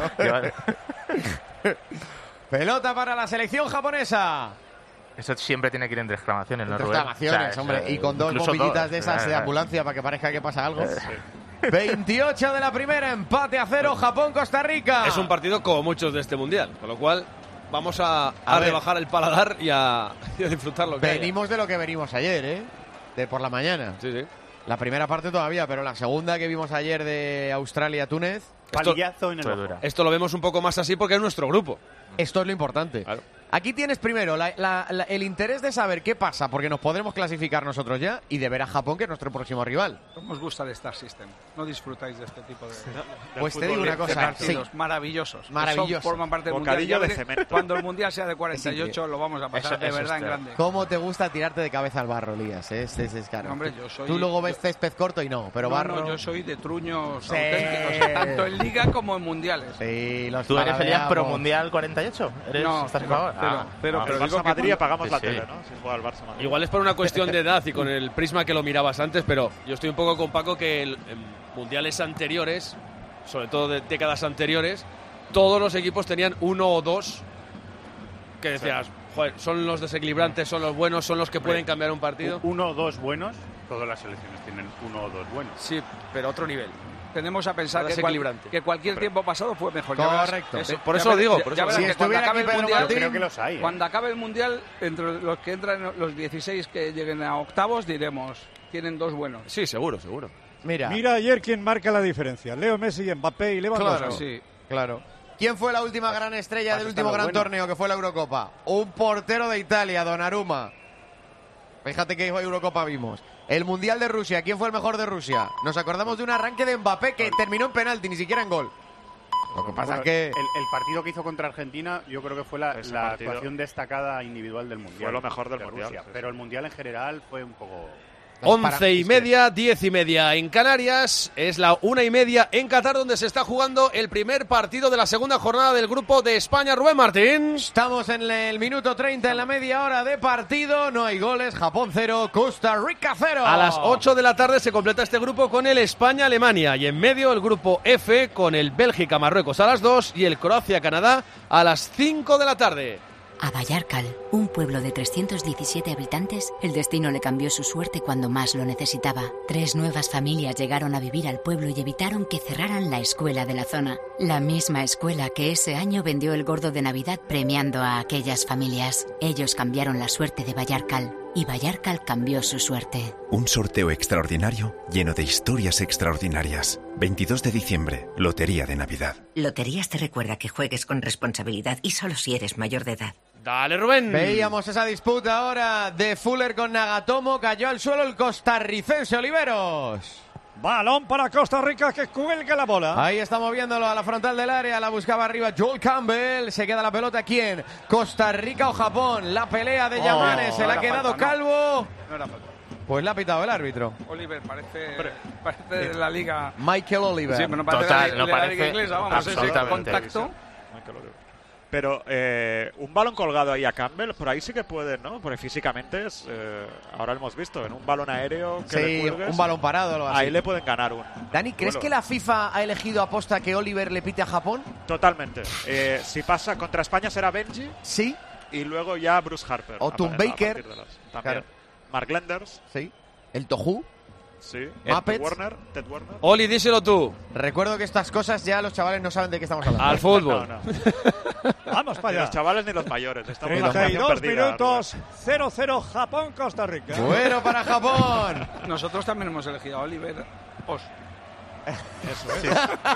Pelota para la selección japonesa. Eso siempre tiene que ir entre exclamaciones, ¿no, Entre Rubén? exclamaciones, hombre. Y con dos bombillitas de esas de ambulancia para que parezca que pasa algo. 28 de la primera, empate a 0, Japón-Costa Rica. Es un partido como muchos de este mundial, con lo cual vamos a ver. rebajar el paladar y a disfrutarlo. Venimos de lo que venimos ayer, ¿eh? De por la mañana. Sí. La primera parte todavía, pero la segunda que vimos ayer de Australia-Túnez. Palillazo en el ojo. Esto lo vemos un poco más así porque es nuestro grupo. Esto es lo importante. Claro. Aquí tienes primero el interés de saber qué pasa, porque nos podremos clasificar nosotros ya, y de ver a Japón, que es nuestro próximo rival. ¿Cómo os gusta el Star System? No disfrutáis de este tipo de... Pues te digo una cosa, partidos sí. maravillosos. Maravilloso. Forman parte del Bocadillo mundial. de cemento. Cuando el mundial sea de 48 lo vamos a pasar de verdad en grande. ¿Cómo te gusta tirarte de cabeza al barro, Lías? Es caro. No, hombre, yo soy... Tú luego ves césped corto y no, pero barro... No, yo soy de truños Sí. auténticos, tanto en Liga como en mundiales. Sí, los ¿Tú eres Elías paladeamos. pro Mundial 48? No, ¿Estás a favor? pero El digo Barça que Madrid apagamos Sí, la sí. tele, ¿no? Si juega el Barça Madrid. Igual es por una cuestión de edad y con el prisma que lo mirabas antes, pero yo estoy un poco con Paco que en mundiales anteriores, sobre todo de décadas anteriores, todos los equipos tenían uno o dos que decías, joder, son los desequilibrantes, son los buenos, son los que pueden cambiar un partido. Uno o dos buenos, todas las selecciones tienen uno o dos buenos. Sí, pero otro nivel. Tenemos a pensar Nada desequilibrante. que cualquier tiempo pasado fue mejor. Correcto. Por eso lo digo. Por Ya eso verás lo que digo. cuando estuviera acabe aquí el Pedro mundial, Martín, creo que los hay. cuando acabe el mundial, entre los que entran los 16 que lleguen a octavos, diremos, tienen 2 buenos. Sí, seguro, seguro. Mira, ayer quién marca la diferencia. Leo Messi, Mbappé y Lewandowski. claro, Sí. claro. ¿Quién fue la última gran estrella del último están gran los buenos. torneo que fue la Eurocopa? Un portero de Italia, Donnarumma. Fíjate qué Eurocopa vimos. El Mundial de Rusia, ¿quién fue el mejor de Rusia? Nos acordamos de un arranque de Mbappé que terminó en penalti, ni siquiera en gol. Lo que pasa es que... El partido que hizo contra Argentina, yo creo que fue la partido actuación destacada individual del Mundial. fue lo mejor del de Mundial, Rusia, sí, pero el Mundial en general fue un poco... 11:30, 10:30 en Canarias. Es la 1:30 en Qatar, donde se está jugando el primer partido de la segunda jornada del grupo de España. Rubén Martín. Estamos en el minuto 30, en la media hora de partido. No hay goles. Japón 0, Costa Rica 0. A las 8 de la tarde se completa este grupo con el España-Alemania. Y en medio el grupo F con el Bélgica-Marruecos a las 2 y el Croacia-Canadá a las 5 de la tarde. A Vallarcal, un pueblo de 317 habitantes, el destino le cambió su suerte cuando más lo necesitaba. 3 nuevas familias llegaron a vivir al pueblo y evitaron que cerraran la escuela de la zona. La misma escuela que ese año vendió el gordo de Navidad premiando a aquellas familias. Ellos cambiaron la suerte de Vallarcal y Vallarcal cambió su suerte. Un sorteo extraordinario lleno de historias extraordinarias. 22 de diciembre, Lotería de Navidad. Loterías te recuerda que juegues con responsabilidad y solo si eres mayor de edad. Dale, Rubén. Veíamos esa disputa ahora de Fuller con Nagatomo. Cayó al suelo el costarricense Oliveros. Balón para Costa Rica que cuelga la bola. Ahí está moviéndolo a la frontal del área. La buscaba arriba Joel Campbell. Se queda la pelota. ¿Quién? ¿Costa Rica o Japón? La pelea de Yamane. Se le ha quedado falta, calvo. No era falta. Pues le ha pitado el árbitro. Oliver parece de la liga. Michael Oliver. Sí, pero no parece Total, de no la liga parece inglesa, vamos, ese absolutamente. contacto. Pero un balón colgado ahí a Campbell, por ahí sí que puede, ¿no? Porque físicamente es, ahora lo hemos visto, en un balón aéreo que le Sí, cuelgues, un balón parado o algo así. ahí le pueden ganar un... Dani, ¿crees duelo. que la FIFA ha elegido aposta que Oliver le pite a Japón? Totalmente. Si pasa contra España será Benji Sí. y luego ya Bruce Harper. O Tom Baker. También. Claro. Mark Lenders. Sí. El Tohu. Sí. Muppets. Ted Warner. Oli, díselo tú. Recuerdo que estas cosas ya los chavales no saben de qué estamos hablando. Al fútbol. No. Vamos Ni para los allá. chavales ni los mayores. Estamos en la generación 32 perdida, minutos, 0-0 Japón-Costa Rica. Bueno para Japón. Nosotros también hemos elegido a Oliver Os. Eso es.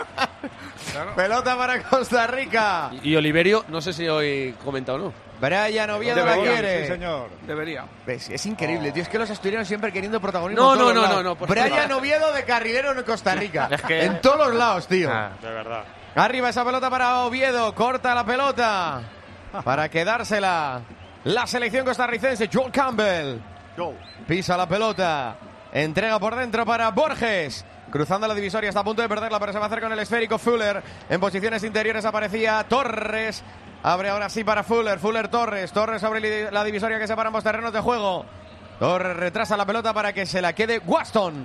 Claro. Pelota para Costa Rica. Y Oliverio, no sé si hoy comenta o no. Brian Oviedo la Debería, quiere. sí, señor. Debería. ¿Ves? Es increíble, tío. Es que los asturianos siempre queriendo protagonismo. en No, todos no, los no, lados. no, por Brian favor. Oviedo de carrilero en Costa Rica. Es que- En todos los lados, tío. Ah. De verdad. Arriba esa pelota para Oviedo. Corta la pelota. Para quedársela. La selección costarricense. Joel Campbell. Pisa la pelota. Entrega por dentro para Borges. Cruzando la divisoria. Está a punto de perderla, pero se va a hacer con el esférico Fuller. En posiciones interiores aparecía Torres. Abre ahora sí para Fuller. Torres sobre la divisoria que separa ambos terrenos de juego. Torres retrasa la pelota para que se la quede Waston.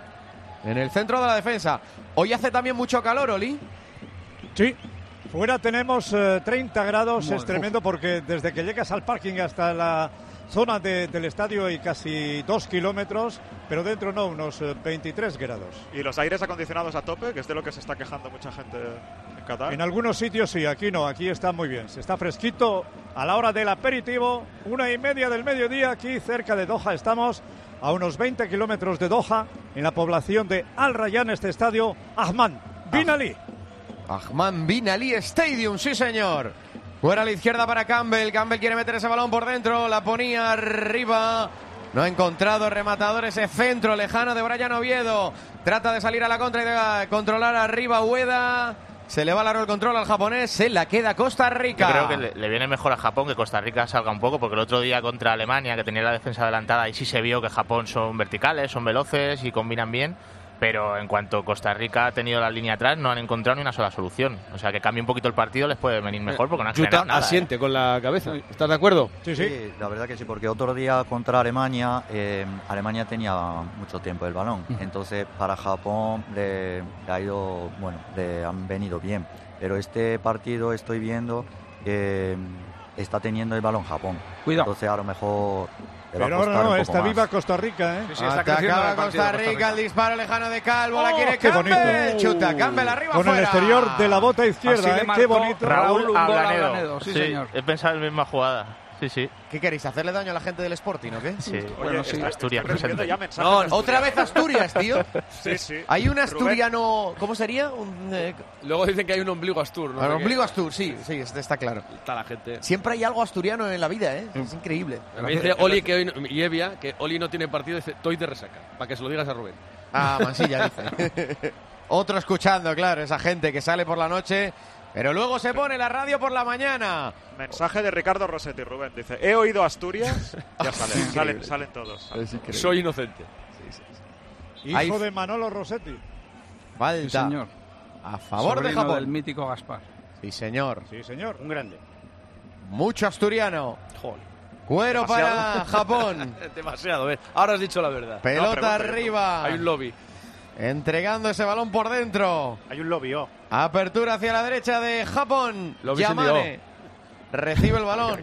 En el centro de la defensa. Hoy hace también mucho calor, Oli. Sí, fuera tenemos 30 grados, es tremendo porque desde que llegas al parking hasta la zona del estadio hay casi 2 kilómetros, pero dentro no, unos 23 grados. Y los aires acondicionados a tope, que es de lo que se está quejando mucha gente en Qatar. En algunos sitios sí, aquí no, aquí está muy bien, se está fresquito a la hora del aperitivo, 1:30 del mediodía, aquí cerca de Doha estamos, a unos 20 kilómetros de Doha, en la población de Al Rayyan, este estadio, Ahmad Bin Ali. Ahmad Bin Ali Stadium, sí señor. Fuera a la izquierda para Campbell. Campbell quiere meter ese balón por dentro. La ponía arriba. No ha encontrado rematador ese centro lejano de Brian Oviedo. Trata de salir a la contra y de controlar arriba Ueda. Se le va largo el control al japonés. Se la queda Costa Rica. Yo creo que le viene mejor a Japón que Costa Rica salga un poco, porque el otro día contra Alemania, que tenía la defensa adelantada, ahí sí se vio que Japón son verticales, son veloces y combinan bien. Pero en cuanto Costa Rica ha tenido la línea atrás, no han encontrado ni una sola solución. O sea, que cambie un poquito el partido les puede venir mejor, porque no han Yuta generado nada. asiente con la cabeza. ¿Estás de acuerdo? Sí, la verdad que sí, porque otro día contra Alemania, Alemania tenía mucho tiempo el balón. Entonces, para Japón le ha ido, bueno, le han venido bien. Pero este partido estoy viendo que está teniendo el balón Japón. Cuidado. Entonces, a lo mejor Le va a Pero costar ahora no, un poco está más. viva Costa Rica, ¿eh? Atacaba Costa Rica, el disparo lejano de Calvo, la quiere qué Campbell, bonito. chuta, Campbell arriba Con fuera. el exterior de la bota izquierda, Así le qué marcó bonito. Raúl Ablanedo. Ablanedo, sí, señor. He pensado en la misma jugada. Sí, sí. ¿Qué queréis, hacerle daño a la gente del Sporting o qué? Sí. Bueno, sí. Asturias presente. Ya mensajes No, de Asturias. otra vez Asturias, tío. Sí, sí. Hay un Rubén, asturiano, ¿cómo sería? Un Luego dicen que hay un ombligo Astur, ¿no? un ombligo Astur, sí, está claro. Está la gente. Siempre hay algo asturiano en la vida, ¿eh? Es increíble. Me dice Oli que hoy, y Evia que Oli no tiene partido, dice, estoy de resaca. Para que se lo digas a Rubén. Ah, Mansilla dice. Otro escuchando, claro, esa gente que sale por la noche, pero luego se pone la radio por la mañana. Mensaje de Ricardo Rossetti, Rubén. Dice, he oído Asturias. Ya salen todos. Soy inocente. Hijo de Manolo Rossetti. Falta Sí, señor. a favor de Sobrino Japón. del mítico Gaspar. Sí, señor. Sí, señor. Un grande. Mucho asturiano. Joder. Cuero para Japón. Demasiado, ¿eh? Ahora has dicho la verdad. Pelota arriba. Hay un lobby. Entregando ese balón por dentro. Hay un lobby, Apertura hacia la derecha de Japón. Lobby Yamane recibe el balón.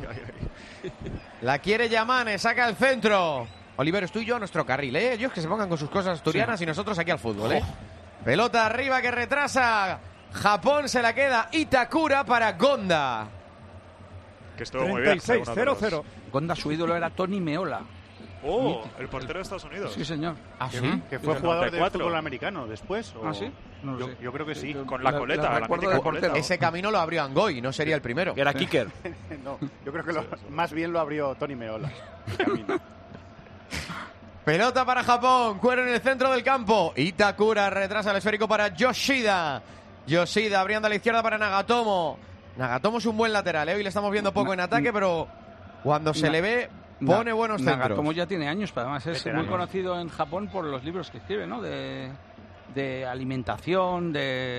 La quiere Yamane, saca el centro. Oliveros, tú y yo a nuestro carril, ¿eh? Ellos que se pongan con sus cosas asturianas y nosotros aquí al fútbol, ¿eh? Pelota arriba que retrasa. Japón se la queda Itakura para Gonda. Que estuvo muy bien. 36-0-0. Gonda, su ídolo era Tony Meola. Oh, el portero de Estados Unidos. Sí, señor. ¿Ah, sí? Que fue Desde el jugador del 94. fútbol americano después. ¿O? ¿Ah, sí? No lo sé. Yo creo que sí. Con la coleta, la recuerdo mítica de coleta. portero. Ese camino lo abrió Angoy, no sería el primero. Que era kicker. No, yo creo que más bien lo abrió Tony Meola. el camino. Pelota para Japón, Cuero en el centro del campo. Itakura retrasa el esférico para Yoshida. Yoshida abriendo a la izquierda para Nagatomo. Nagatomo es un buen lateral, ¿eh? Hoy le estamos viendo poco en ataque, pero cuando se le ve, pone buenos centros. Nagatomo ya tiene años, pero además es Veterano. muy conocido en Japón por los libros que escribe, ¿no? De alimentación,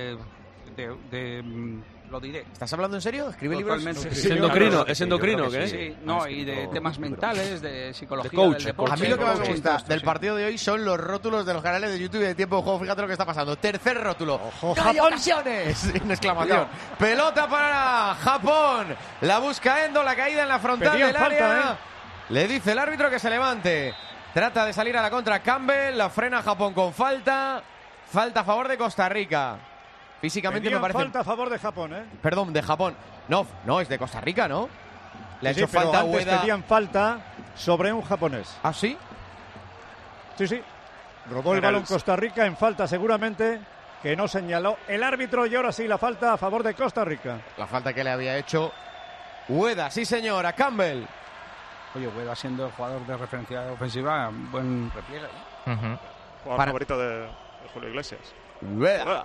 lo diré. ¿Estás hablando en serio? ¿Escribe libros? Totalmente. ¿Es Sí, endocrino? claro, ¿Es sí, endocrino yo creo qué? que sí, no, y de temas mentales, de psicología, De coach, del deporte. A mí lo que más me coaching, gusta todo esto, del sí. partido de hoy son los rótulos de los canales de YouTube y de tiempo de juego. Fíjate lo que está pasando. Tercer rótulo. Ojo, ¡No hay Japón. ocasiones! En exclamación. Pelota para Japón. La busca Endo, la caída en la frontal Pedían del falta, área. ¿eh? Le dice el árbitro que se levante. Trata de salir a la contra Campbell. La frena Japón con falta. Falta a favor de Costa Rica. Físicamente Pedían me parece... falta a favor de Japón, ¿eh? Perdón, de Japón. No, es de Costa Rica, ¿no? Le ha Sí, hecho pero falta a antes Ueda. pedían falta sobre un japonés. ¿Ah, sí? Sí. Robó el Era balón el- Costa Rica en falta seguramente, que no señaló el árbitro, y ahora sí la falta a favor de Costa Rica. La falta que le había hecho Ueda, sí señora, Campbell. Oye, Ueda siendo el jugador de referencia ofensiva, buen repliegue. Jugador Para- favorito de Julio Iglesias. Ueda.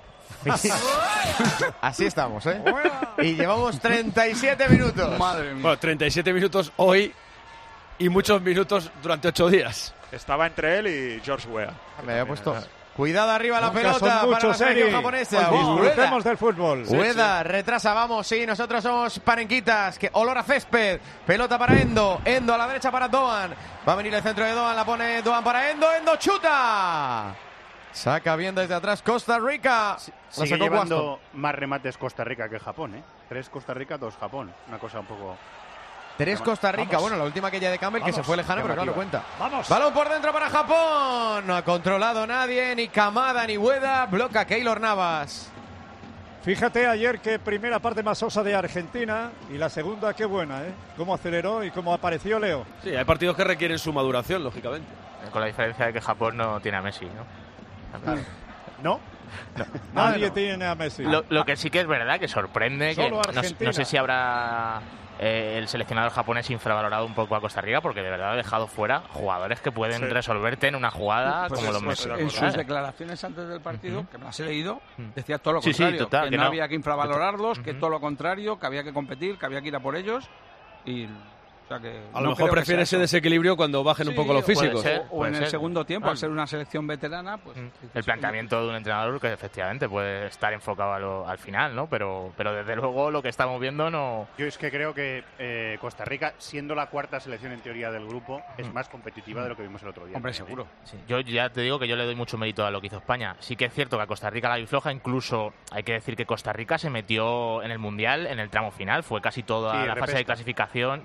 Así estamos, ¿eh? Y llevamos 37 minutos. Madre mía. Bueno, 37 minutos hoy y muchos minutos durante 8 días. Estaba entre él y George Weah. Me había puesto. Cuidado arriba la Nunca pelota son para la muchos, selección Eri. japonesa. Disfrutemos del fútbol. Ueda, retrasa, vamos, sí, nosotros somos parenquitas, que olor a césped, pelota para Endo, Endo a la derecha para Doan, va a venir el centro de Doan, la pone Doan para Endo, Endo chuta, saca bien desde atrás Costa Rica, la Sigue sacó llevando más remates Costa Rica que Japón, ¿eh? 3 Costa Rica, 2 Japón. Una cosa un poco... 3 Costa Rica, Vamos. bueno, la última que ya de Campbell, que Vamos. se fue lejano, pero claro, Llamativa. cuenta. Vamos. Balón por dentro para Japón, no ha controlado nadie, ni Kamada ni Ueda, bloca Keylor Navas. Fíjate ayer que primera parte más sosa de Argentina y la segunda qué buena, ¿eh? Cómo aceleró y cómo apareció Leo. Sí, hay partidos que requieren su maduración, lógicamente. Con la diferencia de que Japón no tiene a Messi, ¿no? ¿No? Nadie tiene a Messi. Lo que sí que es verdad que sorprende que Solo no Argentina. sé si habrá el seleccionador japonés infravalorado un poco a Costa Rica, porque de verdad ha dejado fuera jugadores que pueden Sí. resolverte en una jugada Pues como los eso, Messi. estoy de En acuerdo. sus declaraciones antes del partido, que me las he leído, Mm. decía todo lo Sí, sí, contrario. total, que que no no. había que infravalorarlos, que Ujú. todo lo contrario, que había que competir, que había que ir a por ellos. Y, o sea que A lo no mejor creo que prefiere sea ese eso. desequilibrio cuando bajen un Sí, poco los puede físicos. ser. O en el ser. segundo tiempo, Ah. al ser una selección veterana, pues... El planteamiento de un entrenador que efectivamente puede estar enfocado al final, ¿no? Pero desde luego lo que estamos viendo no... Yo es que creo que Costa Rica, siendo la cuarta selección en teoría del grupo, es más competitiva de lo que vimos el otro día. Hombre, seguro. Sí, yo ya te digo que yo le doy mucho mérito a lo que hizo España. Sí que es cierto que a Costa Rica la vi floja, incluso hay que decir que Costa Rica se metió en el Mundial en el tramo final, fue casi toda Sí, la fase de repesca. clasificación, pero además fue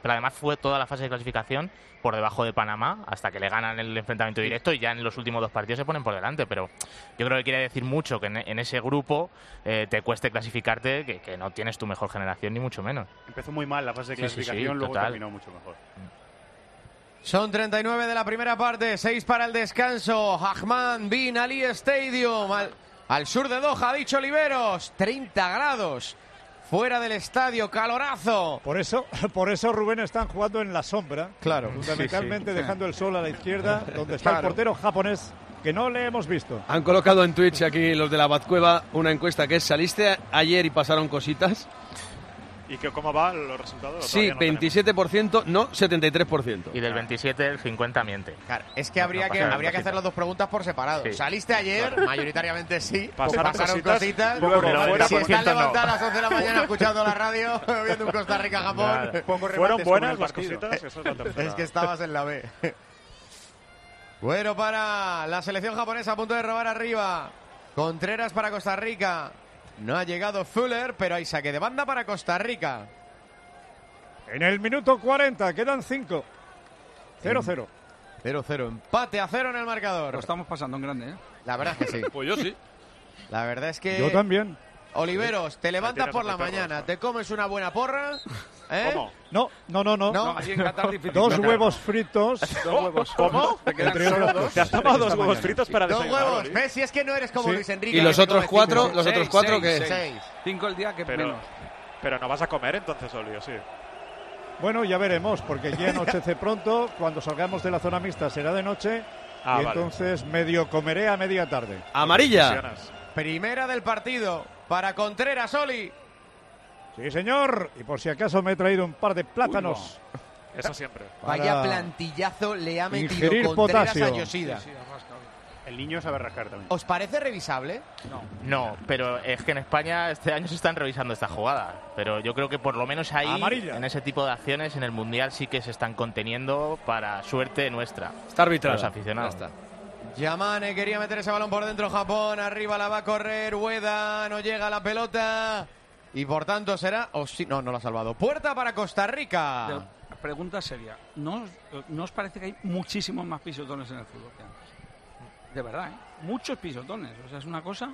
estuvo toda la fase de clasificación por debajo de Panamá hasta que le ganan el enfrentamiento directo y ya en los últimos 2 partidos se ponen por delante. Pero yo creo que quiere decir mucho que en ese grupo te cueste clasificarte, que no tienes tu mejor generación ni mucho menos. Empezó muy mal la fase de clasificación, luego total. terminó mucho mejor. Son 39 de la primera parte, 6 para el descanso. Ahmad bin Ali Stadium, al sur de Doha, ha dicho Oliveros. 30 grados. Fuera del estadio, calorazo. Por eso Rubén están jugando en la sombra. Claro. Fundamentalmente dejando el sol a la izquierda, donde está el portero japonés, que no le hemos visto. Han colocado en Twitch aquí los de la Batcueva una encuesta que es: ¿saliste ayer y pasaron cositas? ¿Y cómo van los resultados? Sí, no 27%, no 73%. Y del 27 el 50 miente. Claro, es que habría que hacer las dos preguntas por separado. Sí. ¿Saliste ayer? Mayoritariamente sí. Pasaron cositas. Luego, si estás levantado a las 11 de la mañana escuchando la radio, viendo un Costa Rica-Japón, fueron buenas las cositas. Eso es la tercera. Es que estabas en la B. Bueno, para la selección japonesa a punto de robar arriba. Contreras para Costa Rica. No ha llegado Fuller, pero hay saque de banda para Costa Rica. En el minuto 40, quedan 5. 0-0. 0-0, empate a 0 en el marcador. Lo estamos pasando en grande, ¿eh? La verdad es que sí. Pues yo sí. La verdad es que... Yo también. Oliveros, te levantas por la mañana, te comes una buena porra, ¿eh? ¿Cómo? No. Allí en Qatar difícil. 2 huevos fritos. ¿Cómo? Te quedan solo 2. ¿Te has tomado 2 huevos fritos para 2 desayunar? huevos, Oli? ¿ves? Si es que no eres como Sí. Luis Enrique. ¿Y los que otros come 4? cinco. ¿Los otros 4 qué? 6. 5 el día que menos. Pero no vas a comer entonces, Oli, ¿o sí? Bueno, ya veremos, porque ya anochece pronto. Cuando salgamos de la zona mixta será de noche. Y Vale. entonces medio comeré a media tarde. Amarilla. Primera del partido para Contreras, Oli. Sí, señor. Y por si acaso me he traído un par de plátanos. Eso siempre. Vaya plantillazo le ha metido ingerir Contreras potasio. a Yoshida. El niño sabe rascar también. ¿Os parece revisable? No, pero es que en España este año se están revisando esta jugada. Pero yo creo que por lo menos ahí, Amarilla. en ese tipo de acciones, en el Mundial sí que se están conteniendo para suerte nuestra. Está arbitrado. Los aficionados. Ya está. Yamane quería meter ese balón por dentro, Japón, arriba la va a correr, Ueda, no llega la pelota y por tanto será, no la ha salvado. Puerta para Costa Rica. Pregunta seria. ¿No os parece que hay muchísimos más pisotones en el fútbol que antes? De verdad, ¿eh? Muchos pisotones. O sea, es una cosa...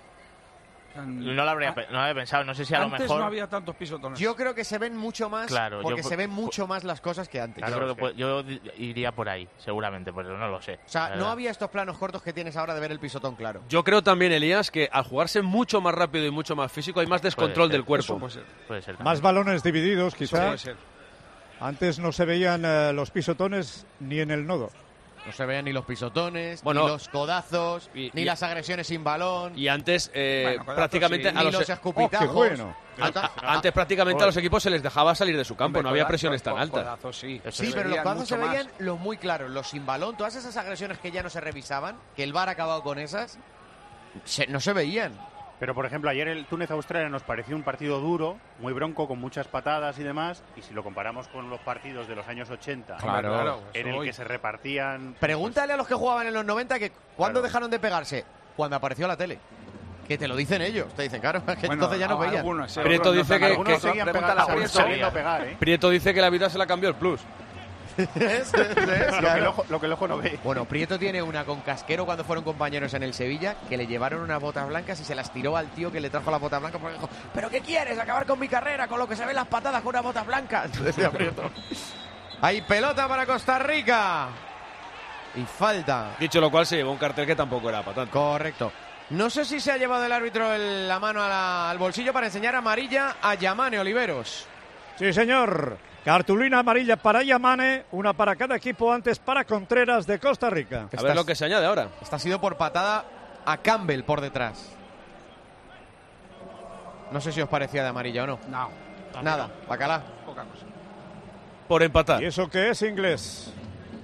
No lo habría pensado, no sé si a lo Antes mejor... no había tantos pisotones. Yo creo que se ven mucho más, Claro, porque yo- se ven mucho más las cosas que antes. Yo creo que yo iría por ahí, seguramente, pero no lo sé. O sea, la no verdad. había estos planos cortos que tienes ahora de ver el pisotón claro. Yo creo también, Elías, que al jugarse mucho más rápido y mucho más físico hay más descontrol del cuerpo. Puede ser. Más balones divididos, quizá. Puede ser. Antes no se veían los pisotones ni en el nodo. No se veían ni los pisotones, Bueno, ni los codazos, ni las agresiones sin balón. Y antes codazos prácticamente sí. a Ni los los escupitajos. ¡Oh, qué bueno! antes prácticamente a los equipos se les dejaba salir de su campo, Hombre, no había codazos, presiones tan altas. codazos, sí. Sí, pero los codazos se veían los muy claros, los sin balón, todas esas agresiones que ya no se revisaban, que el VAR ha acabado con esas, no se veían. Pero, por ejemplo, ayer el Túnez-Australia nos pareció un partido duro, muy bronco, con muchas patadas y demás. Y si lo comparamos con los partidos de los años 80, Claro. en el que se repartían... Pregúntale a los que jugaban en los 90 que ¿cuándo Claro. dejaron de pegarse? Cuando apareció la tele. Que te lo dicen ellos. Te dicen, claro, que Bueno, entonces ya no veían. algunos, sí, Prieto dice que- Algunos que- seguían pregúntale pegando, a algunos Prieto. sabiendo pegar, ¿eh? Prieto dice que la vida se la cambió el plus. Lo que el ojo no ve. Bueno, Prieto tiene una con Casquero cuando fueron compañeros en el Sevilla, que le llevaron unas botas blancas y se las tiró al tío que le trajo las botas blancas porque dijo, ¿pero qué quieres? ¿Acabar con mi carrera con lo que se ven las patadas con unas botas blancas? Entonces decía Prieto. Hay pelota para Costa Rica. Y falta. Dicho lo cual, se llevó un cartel que tampoco era para tanto. Correcto. No sé si se ha llevado el árbitro la mano al bolsillo para enseñar amarilla a Yamane, Oliveros. Sí, señor. Cartulina amarilla para Yamane, una para cada equipo, antes para Contreras de Costa Rica. A ver lo que se añade ahora. Esta ha sido por patada a Campbell por detrás. No sé si os parecía de amarilla o no. No. Nada, bacalá. Poca cosa. Por empatar. ¿Y eso qué es, inglés?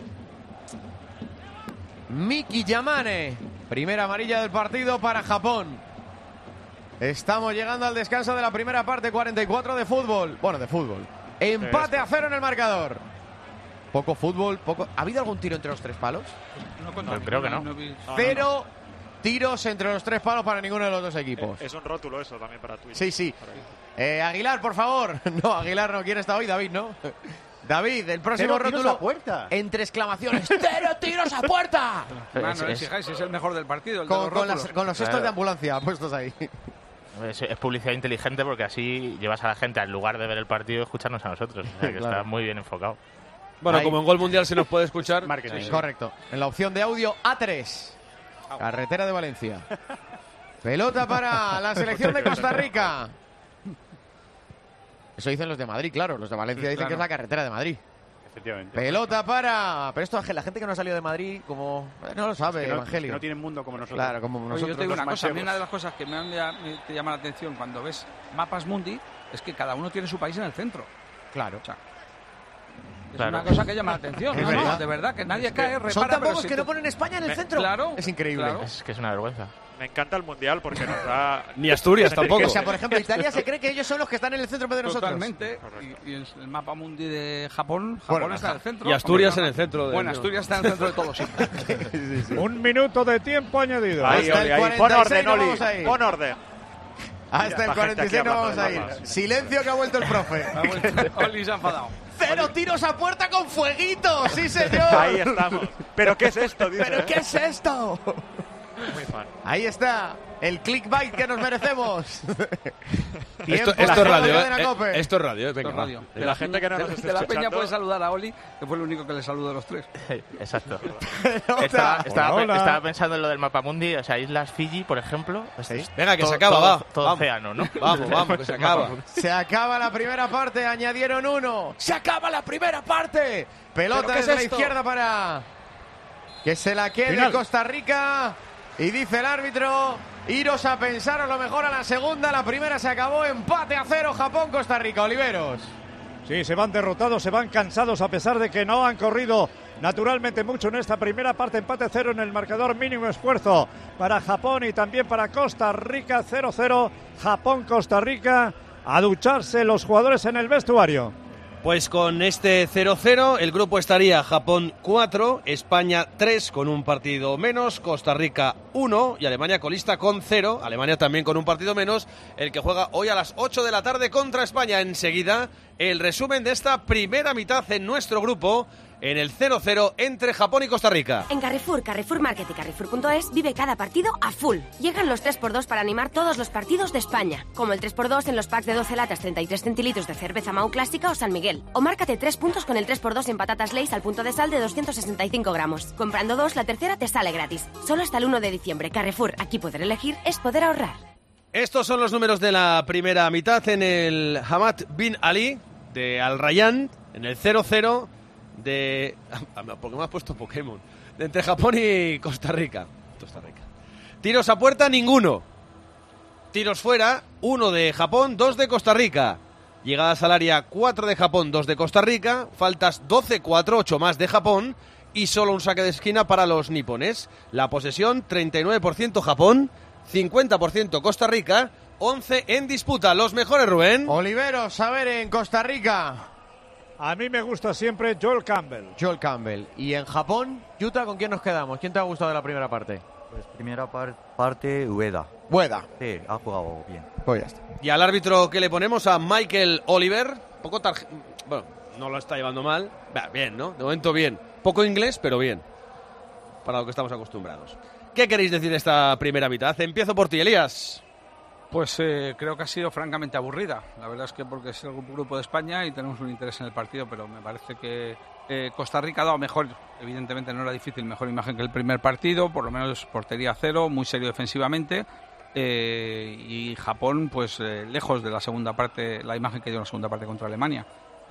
Miki Yamane. Primera amarilla del partido para Japón. Estamos llegando al descanso de la primera parte, 44 de fútbol. Bueno, de fútbol. Empate a 0 en el marcador. Poco fútbol, poco... ¿Ha habido algún tiro entre los tres palos? Creo que no. Cero tiros entre los tres palos para ninguno de los dos equipos. Es un rótulo eso también para Twitch. Sí, sí. Aguilar, por favor. No, Aguilar no. ¿Quién está hoy? David, ¿no? David, el próximo Cero tiros rótulo a puerta. entre exclamaciones. ¡Cero tiros a puerta! No exijáis, es el mejor del partido. El Con los cestos de ambulancia puestos ahí. Es publicidad inteligente porque así llevas a la gente al lugar de ver el partido y escucharnos a nosotros. O sea, que Claro. está muy bien enfocado. Bueno, Ahí. como en Gol Mundial se nos puede escuchar. Sí. Correcto. En la opción de audio A3. Carretera de Valencia. Pelota para la selección de Costa Rica. Eso dicen los de Madrid, claro. Los de Valencia dicen que es la carretera de Madrid. Efectivamente. Pelota para... Pero esto, la gente que no ha salido de Madrid, como... no lo sabe, Es que no, Evangelio. es que no tienen mundo como nosotros. Claro, como Oye, nosotros. yo te digo los una cosa, a mí manchegos. una de las cosas que te llama la atención cuando ves mapas mundi es que cada uno tiene su país en el centro. Claro. O sea, es Claro. una cosa que llama la atención. Es No, verdad. no, de verdad, que nadie cae, repara. Son tan pero pocos si que tú- no ponen España en el centro. Claro. Es increíble. Claro. Es que es una vergüenza. Me encanta el Mundial porque nos da... Ni Asturias tampoco. O sea, por ejemplo, Italia se cree que ellos son los que están en el centro en vez de nosotros. Totalmente. Y el mapa mundi de Japón, Bueno, está en el centro. Y Asturias Hombre, en el centro. de- Bueno, Asturias está en el centro de todos. Un minuto de tiempo añadido. Ahí, Hasta Oli, el ahí. 46 Pon orden, no Oli. vamos a ir. Pon orden. Hasta el Esta gente 46 aquí no vamos a hablando de ir. mapas. Silencio que ha vuelto el profe. Oli se ha enfadado. ¡Cero tiros a puerta con fueguito! ¡Sí, señor! Ahí estamos. ¿Pero qué es esto? Dice, ¿Pero qué es esto? Muy fan. Ahí está, el clickbait que nos merecemos. Esto Tiempo es de radio, Cadena COPE. Esto es radio, venga, va. Radio. De la gente que no nos esté De la peña escuchando. puede saludar a Oli, que fue el único que le saludó a los tres. Exacto. Pelota. Estaba pensando en lo del mapa mundi, o sea, Islas Fiji, por ejemplo. Venga, que se acaba, va. Todo Vamos. océano, ¿no? Vamos, que se acaba. Se acaba la primera parte, añadieron uno. ¡Se acaba la primera parte! Pelota ¿Pero qué es desde la esto? izquierda para que se la quede Final. Costa Rica. Y dice el árbitro, iros a pensar a lo mejor a la segunda. La primera se acabó, empate a 0, Japón-Costa Rica. Oliveros. Sí, se van derrotados, se van cansados a pesar de que no han corrido naturalmente mucho en esta primera parte. Empate 0 en el marcador, mínimo esfuerzo para Japón y también para Costa Rica. 0-0, Japón-Costa Rica. A ducharse los jugadores en el vestuario. Pues con este 0-0 el grupo estaría Japón 4, España 3 con un partido menos, Costa Rica 1 y Alemania colista con 0, Alemania también con un partido menos, el que juega hoy a las 8 de la tarde contra España. Enseguida el resumen de esta primera mitad en nuestro grupo en el 0-0 entre Japón y Costa Rica. En Carrefour, Carrefour Market y Carrefour.es vive cada partido a full. Llegan los 3x2 para animar todos los partidos de España, como el 3x2 en los packs de 12 latas 33 centilitros de cerveza Mau Clásica o San Miguel. O márcate 3 puntos con el 3x2 en patatas Lay's al punto de sal de 265 gramos. Comprando 2, la tercera te sale gratis. Solo hasta el 1 de diciembre. Carrefour, aquí poder elegir es poder ahorrar. Estos son los números de la primera mitad en el Hamad Bin Ali de Al Rayyan, en el 0-0 de... porque me has puesto Pokémon. De entre Japón y Costa Rica. Tiros a puerta, ninguno. Tiros fuera, 1 de Japón, 2 de Costa Rica. Llegadas al área, 4 de Japón, 2 de Costa Rica. Faltas 12-4, 8 más de Japón. Y solo un saque de esquina para los nipones. La posesión, 39% Japón, 50% Costa Rica, 11 en disputa. Los mejores, Rubén. Oliveros, a ver, en Costa Rica. A mí me gusta siempre Joel Campbell. Joel Campbell. Y en Japón, Yuta, ¿con quién nos quedamos? ¿Quién te ha gustado de la primera parte? Pues primera parte, Ueda. Bueda. Sí, ha jugado bien. Pues ya está. Y al árbitro que le ponemos a Michael Oliver, poco bueno, no lo está llevando mal. Bien, ¿no? De momento bien. Poco inglés, pero bien. Para lo que estamos acostumbrados. ¿Qué queréis decir de esta primera mitad? Empiezo por ti, Elías. Pues creo que ha sido francamente aburrida. La verdad es que porque es el grupo de España y tenemos un interés en el partido, pero me parece que Costa Rica ha dado mejor, evidentemente no era difícil, mejor imagen que el primer partido, por lo menos portería 0, muy serio defensivamente. Y Japón, pues lejos de la segunda parte, la imagen que dio en la segunda parte contra Alemania.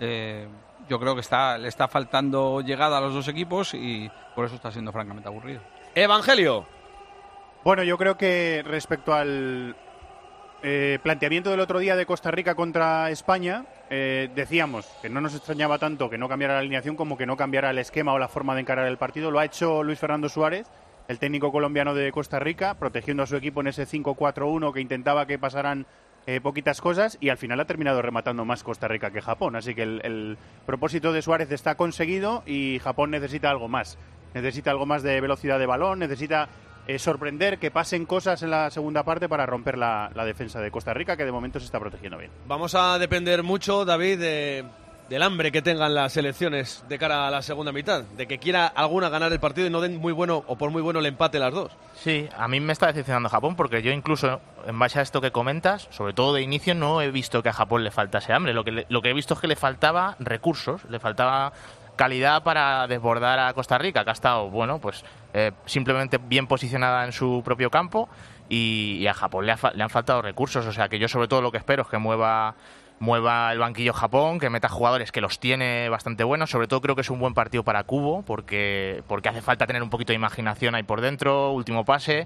Yo creo que le está faltando llegada a los dos equipos y por eso está siendo francamente aburrido. Evangelio. Bueno, yo creo que respecto al planteamiento del otro día de Costa Rica contra España, decíamos que no nos extrañaba tanto que no cambiara la alineación como que no cambiara el esquema o la forma de encarar el partido. Lo ha hecho Luis Fernando Suárez, el técnico colombiano de Costa Rica, protegiendo a su equipo en ese 5-4-1 que intentaba que pasaran poquitas cosas, y al final ha terminado rematando más Costa Rica que Japón. Así que el propósito de Suárez está conseguido y Japón necesita algo más. Necesita algo más de velocidad de balón, necesita sorprender, que pasen cosas en la segunda parte para romper la defensa de Costa Rica, que de momento se está protegiendo bien. Vamos a depender mucho, David, del hambre que tengan las selecciones de cara a la segunda mitad, de que quiera alguna ganar el partido y no den muy bueno o por muy bueno el empate las dos. Sí, a mí me está decepcionando Japón porque yo incluso, en base a esto que comentas, sobre todo de inicio, no he visto que a Japón le faltase hambre. Lo que he visto es que le faltaba recursos, le faltaba calidad para desbordar a Costa Rica, que ha estado, bueno, pues simplemente bien posicionada en su propio campo, y a Japón le han faltado recursos. O sea que yo sobre todo lo que espero es que mueva el banquillo Japón, que meta jugadores que los tiene bastante buenos. Sobre todo creo que es un buen partido para Kubo, porque hace falta tener un poquito de imaginación ahí por dentro, último pase,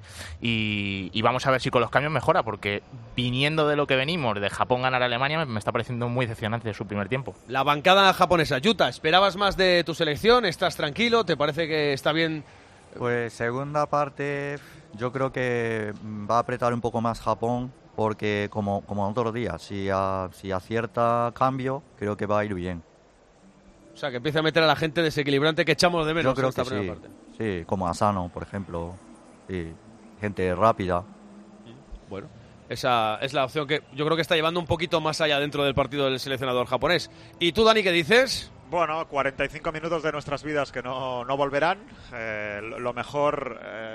y vamos a ver si con los cambios mejora, porque viniendo de lo que venimos, de Japón ganar a Alemania, me está pareciendo muy decepcionante su primer tiempo. La bancada japonesa. Yuta, ¿esperabas más de tu selección? ¿Estás tranquilo? ¿Te parece que está bien? Pues segunda parte, yo creo que va a apretar un poco más Japón, porque como otro día, si acierta cambio, creo que va a ir bien. O sea, que empiece a meter a la gente desequilibrante que echamos de menos. Yo creo esta que primera parte. Sí, como Asano, por ejemplo. Sí, gente rápida. Bueno, esa es la opción que yo creo que está llevando un poquito más allá dentro del partido del seleccionador japonés. ¿Y tú, Dani, qué dices? Bueno, 45 minutos de nuestras vidas que no volverán. Lo mejor,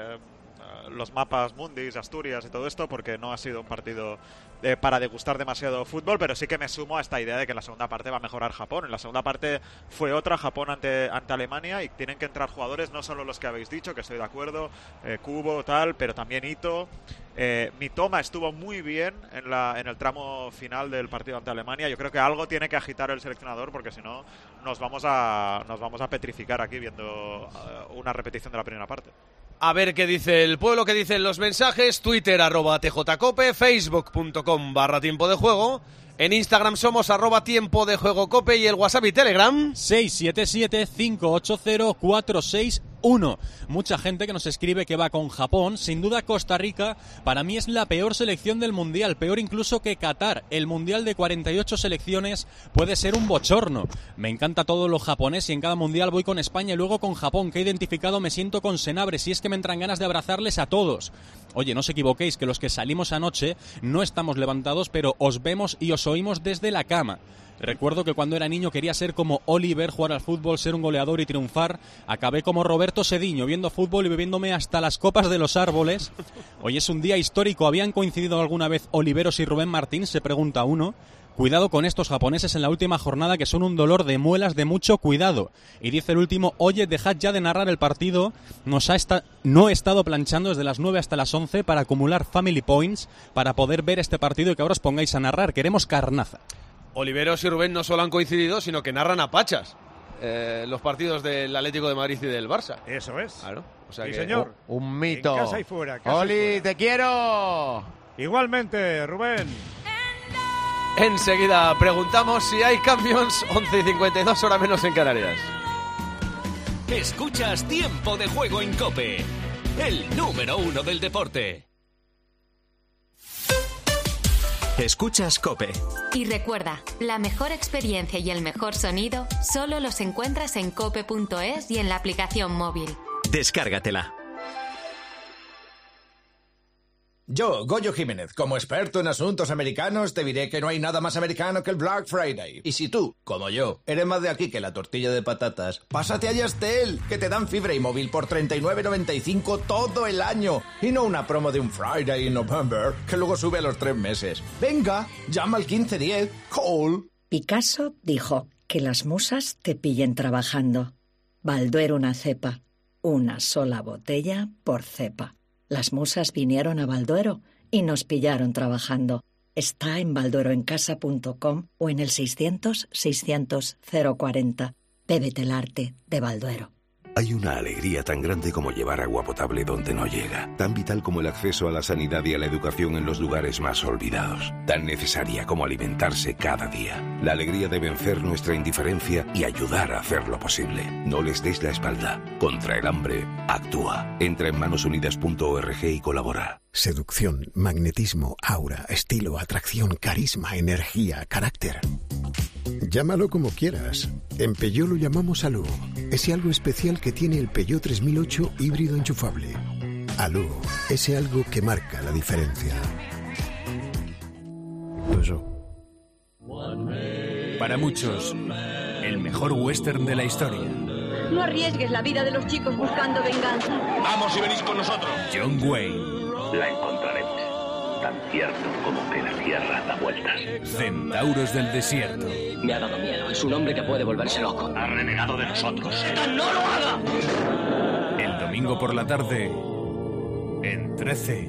los mapas mundis, Asturias y todo esto, porque no ha sido un partido para degustar demasiado fútbol, pero sí que me sumo a esta idea de que en la segunda parte va a mejorar Japón. En la segunda parte fue otra, Japón ante Alemania, y tienen que entrar jugadores, no solo los que habéis dicho, que estoy de acuerdo, Kubo, tal, pero también Ito. Mitoma estuvo muy bien en el tramo final del partido ante Alemania. Yo creo que algo tiene que agitar el seleccionador, porque si no nos vamos a petrificar aquí viendo una repetición de la primera parte. A ver qué dice el pueblo, qué dicen los mensajes. Twitter @tjcope, facebook.com/tiempo de juego. En Instagram somos @tiempo de juego cope, y el WhatsApp y Telegram 677-580-461. Mucha gente que nos escribe que va con Japón. Sin duda Costa Rica para mí es la peor selección del Mundial, peor incluso que Qatar. El Mundial de 48 selecciones puede ser un bochorno. Me encanta todo lo japonés y en cada Mundial voy con España y luego con Japón, que he identificado me siento con Senabre, si es que me entran ganas de abrazarles a todos. Oye, no os equivoquéis, que los que salimos anoche no estamos levantados, pero os vemos y os oímos desde la cama. Recuerdo que cuando era niño quería ser como Oliver, jugar al fútbol, ser un goleador y triunfar. Acabé como Roberto Sediño, viendo fútbol y bebiéndome hasta las copas de los árboles. Hoy es un día histórico. ¿Habían coincidido alguna vez Oliveros y Rubén Martín?, se pregunta uno. Cuidado con estos japoneses en la última jornada, que son un dolor de muelas de mucho cuidado. Y dice el último: oye, dejad ya de narrar el partido. No he estado planchando desde las 9 hasta las 11 para acumular family points para poder ver este partido y que ahora os pongáis a narrar. Queremos carnaza. Oliveros y Rubén no solo han coincidido, sino que narran a pachas los partidos del Atlético de Madrid y del Barça. Eso es. Claro. O sea sí, que, señor. Un mito. En casa y fuera. Oli, te quiero. Igualmente, Rubén. Enseguida preguntamos si hay cambios. 11:52, hora menos en Canarias. Escuchas Tiempo de Juego en COPE, el número 1 del deporte. Escuchas COPE. Y recuerda, la mejor experiencia y el mejor sonido solo los encuentras en cope.es y en la aplicación móvil. Descárgatela. Yo, Goyo Jiménez, como experto en asuntos americanos, te diré que no hay nada más americano que el Black Friday. Y si tú, como yo, eres más de aquí que la tortilla de patatas, pásate a Yastel, que te dan fibra y móvil por $39.95 todo el año. Y no una promo de un Friday in November, que luego sube a los 3 meses. Venga, llama al 1510, call. Picasso dijo que las musas te pillen trabajando. Balduero una cepa, una sola botella por cepa. Las musas vinieron a Balduero y nos pillaron trabajando. Está en baldueroencasa.com o en el 600-600-040. Bébete el arte de Balduero. Hay una alegría tan grande como llevar agua potable donde no llega, tan vital como el acceso a la sanidad y a la educación en los lugares más olvidados, tan necesaria como alimentarse cada día. La alegría de vencer nuestra indiferencia y ayudar a hacerlo posible. No les des la espalda. Contra el hambre, actúa. Entra en manosunidas.org y colabora. Seducción, magnetismo, aura, estilo, atracción, carisma, energía, carácter. Llámalo como quieras. En Peugeot lo llamamos Alú. Ese algo especial que tiene el Peugeot 3008 híbrido enchufable. Alú, ese algo que marca la diferencia. Para muchos, el mejor western de la historia. No arriesgues la vida de los chicos buscando venganza. Vamos si venís con nosotros. John Wayne. La encontraremos. Tan cierto como que la tierra da vueltas. Centauros del desierto. Me ha dado miedo. Es un hombre que puede volverse loco. Ha renegado de nosotros. ¡No lo haga! El domingo por la tarde, en 13.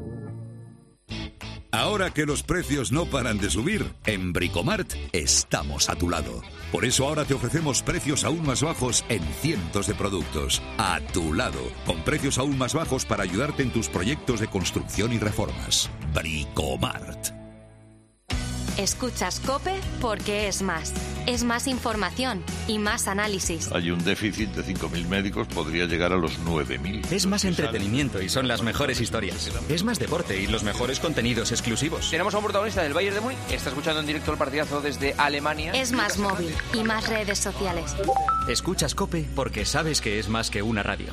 Ahora que los precios no paran de subir, en Bricomart estamos a tu lado. Por eso ahora te ofrecemos precios aún más bajos en cientos de productos. A tu lado, con precios aún más bajos para ayudarte en tus proyectos de construcción y reformas. Bricomart. Escuchas COPE porque es más. Es más información y más análisis. Hay un déficit de 5.000 médicos, podría llegar a los 9.000. Es más entretenimiento y son las mejores historias. Es más deporte y los mejores contenidos exclusivos. Tenemos a un protagonista del Bayern de Múnich. Está escuchando en directo el partidazo desde Alemania. Es más móvil y más redes sociales. Escuchas COPE porque sabes que es más que una radio.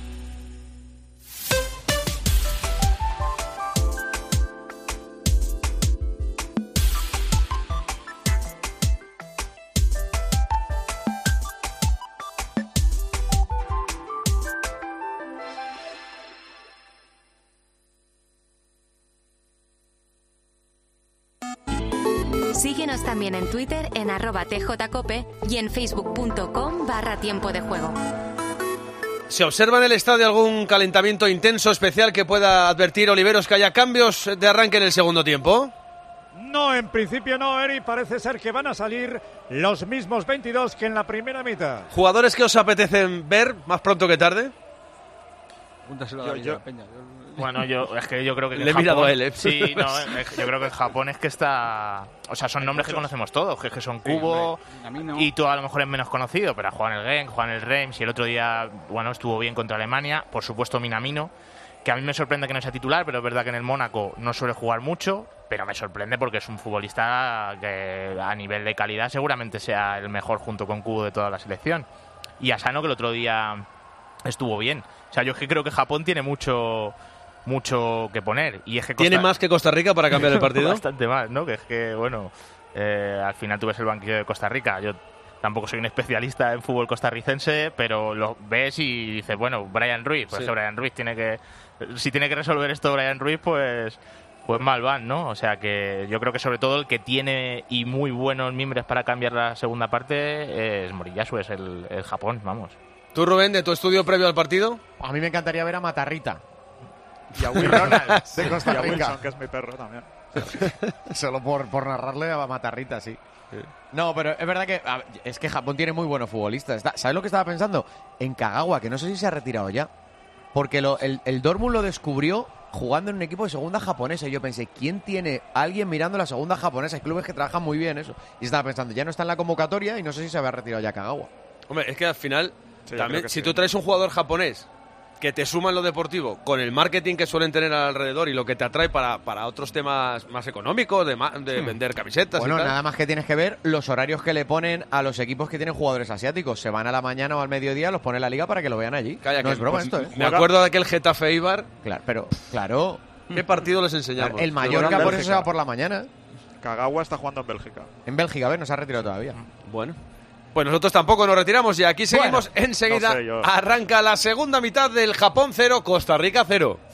Síguenos también en Twitter en @tjcope y en facebook.com/tiempo de juego. ¿Se observa en el estadio algún calentamiento intenso especial que pueda advertir Oliveros que haya cambios de arranque en el segundo tiempo? No, en principio no, Eri. Parece ser que van a salir los mismos 22 que en la primera mitad. ¿Jugadores que os apetecen ver más pronto que tarde? Bueno, yo creo que le he mirado a él, Sí, no, yo creo que en Japón es que está... O sea, son nombres que conocemos todos, que son Kubo, y tú a lo mejor es menos conocido, pero juegan el Genk, juegan el Reims, y el otro día, bueno, estuvo bien contra Alemania, por supuesto Minamino, que a mí me sorprende que no sea titular, pero es verdad que en el Mónaco no suele jugar mucho, pero me sorprende porque es un futbolista que a nivel de calidad seguramente sea el mejor junto con Kubo de toda la selección. Y Asano, que el otro día estuvo bien. O sea, yo es que creo que Japón tiene mucho que poner. Y es que ¿Tiene más que Costa Rica para cambiar el partido? Bastante más, ¿no? Que es que, bueno, al final tú ves el banquillo de Costa Rica. Yo tampoco soy un especialista en fútbol costarricense, pero lo ves y dices, bueno, Brian Ruiz, pues Brian Ruiz si tiene que resolver esto Brian Ruiz, pues mal van, ¿no? O sea que yo creo que sobre todo el que tiene y muy buenos mimbres para cambiar la segunda parte es Moriyasu, es el Japón, vamos. ¿Tú, Rubén, de tu estudio previo al partido? A mí me encantaría ver a Matarrita. Y a Will Ronald de Costa Rica. Y a Wilson, que es mi perro también. Solo por narrarle a Matarrita, sí. No, pero es verdad que es que Japón tiene muy buenos futbolistas. ¿Sabes lo que estaba pensando? En Kagawa, que no sé si se ha retirado ya. Porque el Dortmund lo descubrió jugando en un equipo de segunda japonesa. Y yo pensé, ¿quién tiene a alguien mirando la segunda japonesa? Hay clubes que trabajan muy bien eso. Y estaba pensando, ya no está en la convocatoria y no sé si se había retirado ya Kagawa. Hombre, es que al final, también, si sí. tú traes un jugador japonés que te suma en lo deportivo, con el marketing que suelen tener alrededor y lo que te atrae para otros temas más económicos, de vender camisetas. Bueno, y tal. nada más que tienes que ver los horarios que le ponen a los equipos que tienen jugadores asiáticos. Se van a la mañana o al mediodía, los pone la liga para que lo vean allí. Calla, no que, es broma pues, esto, ¿eh? Me acuerdo de aquel Getafe Eibar. Claro, pero, claro. ¿Qué partido les enseñamos? El Mallorca por eso se va por la mañana. Kagawa está jugando en Bélgica. En Bélgica, a ver, no se ha retirado todavía. Bueno. Pues nosotros tampoco nos retiramos y aquí seguimos Bueno, enseguida. no sé yo. Arranca la segunda mitad del Japón 0, Costa Rica 0.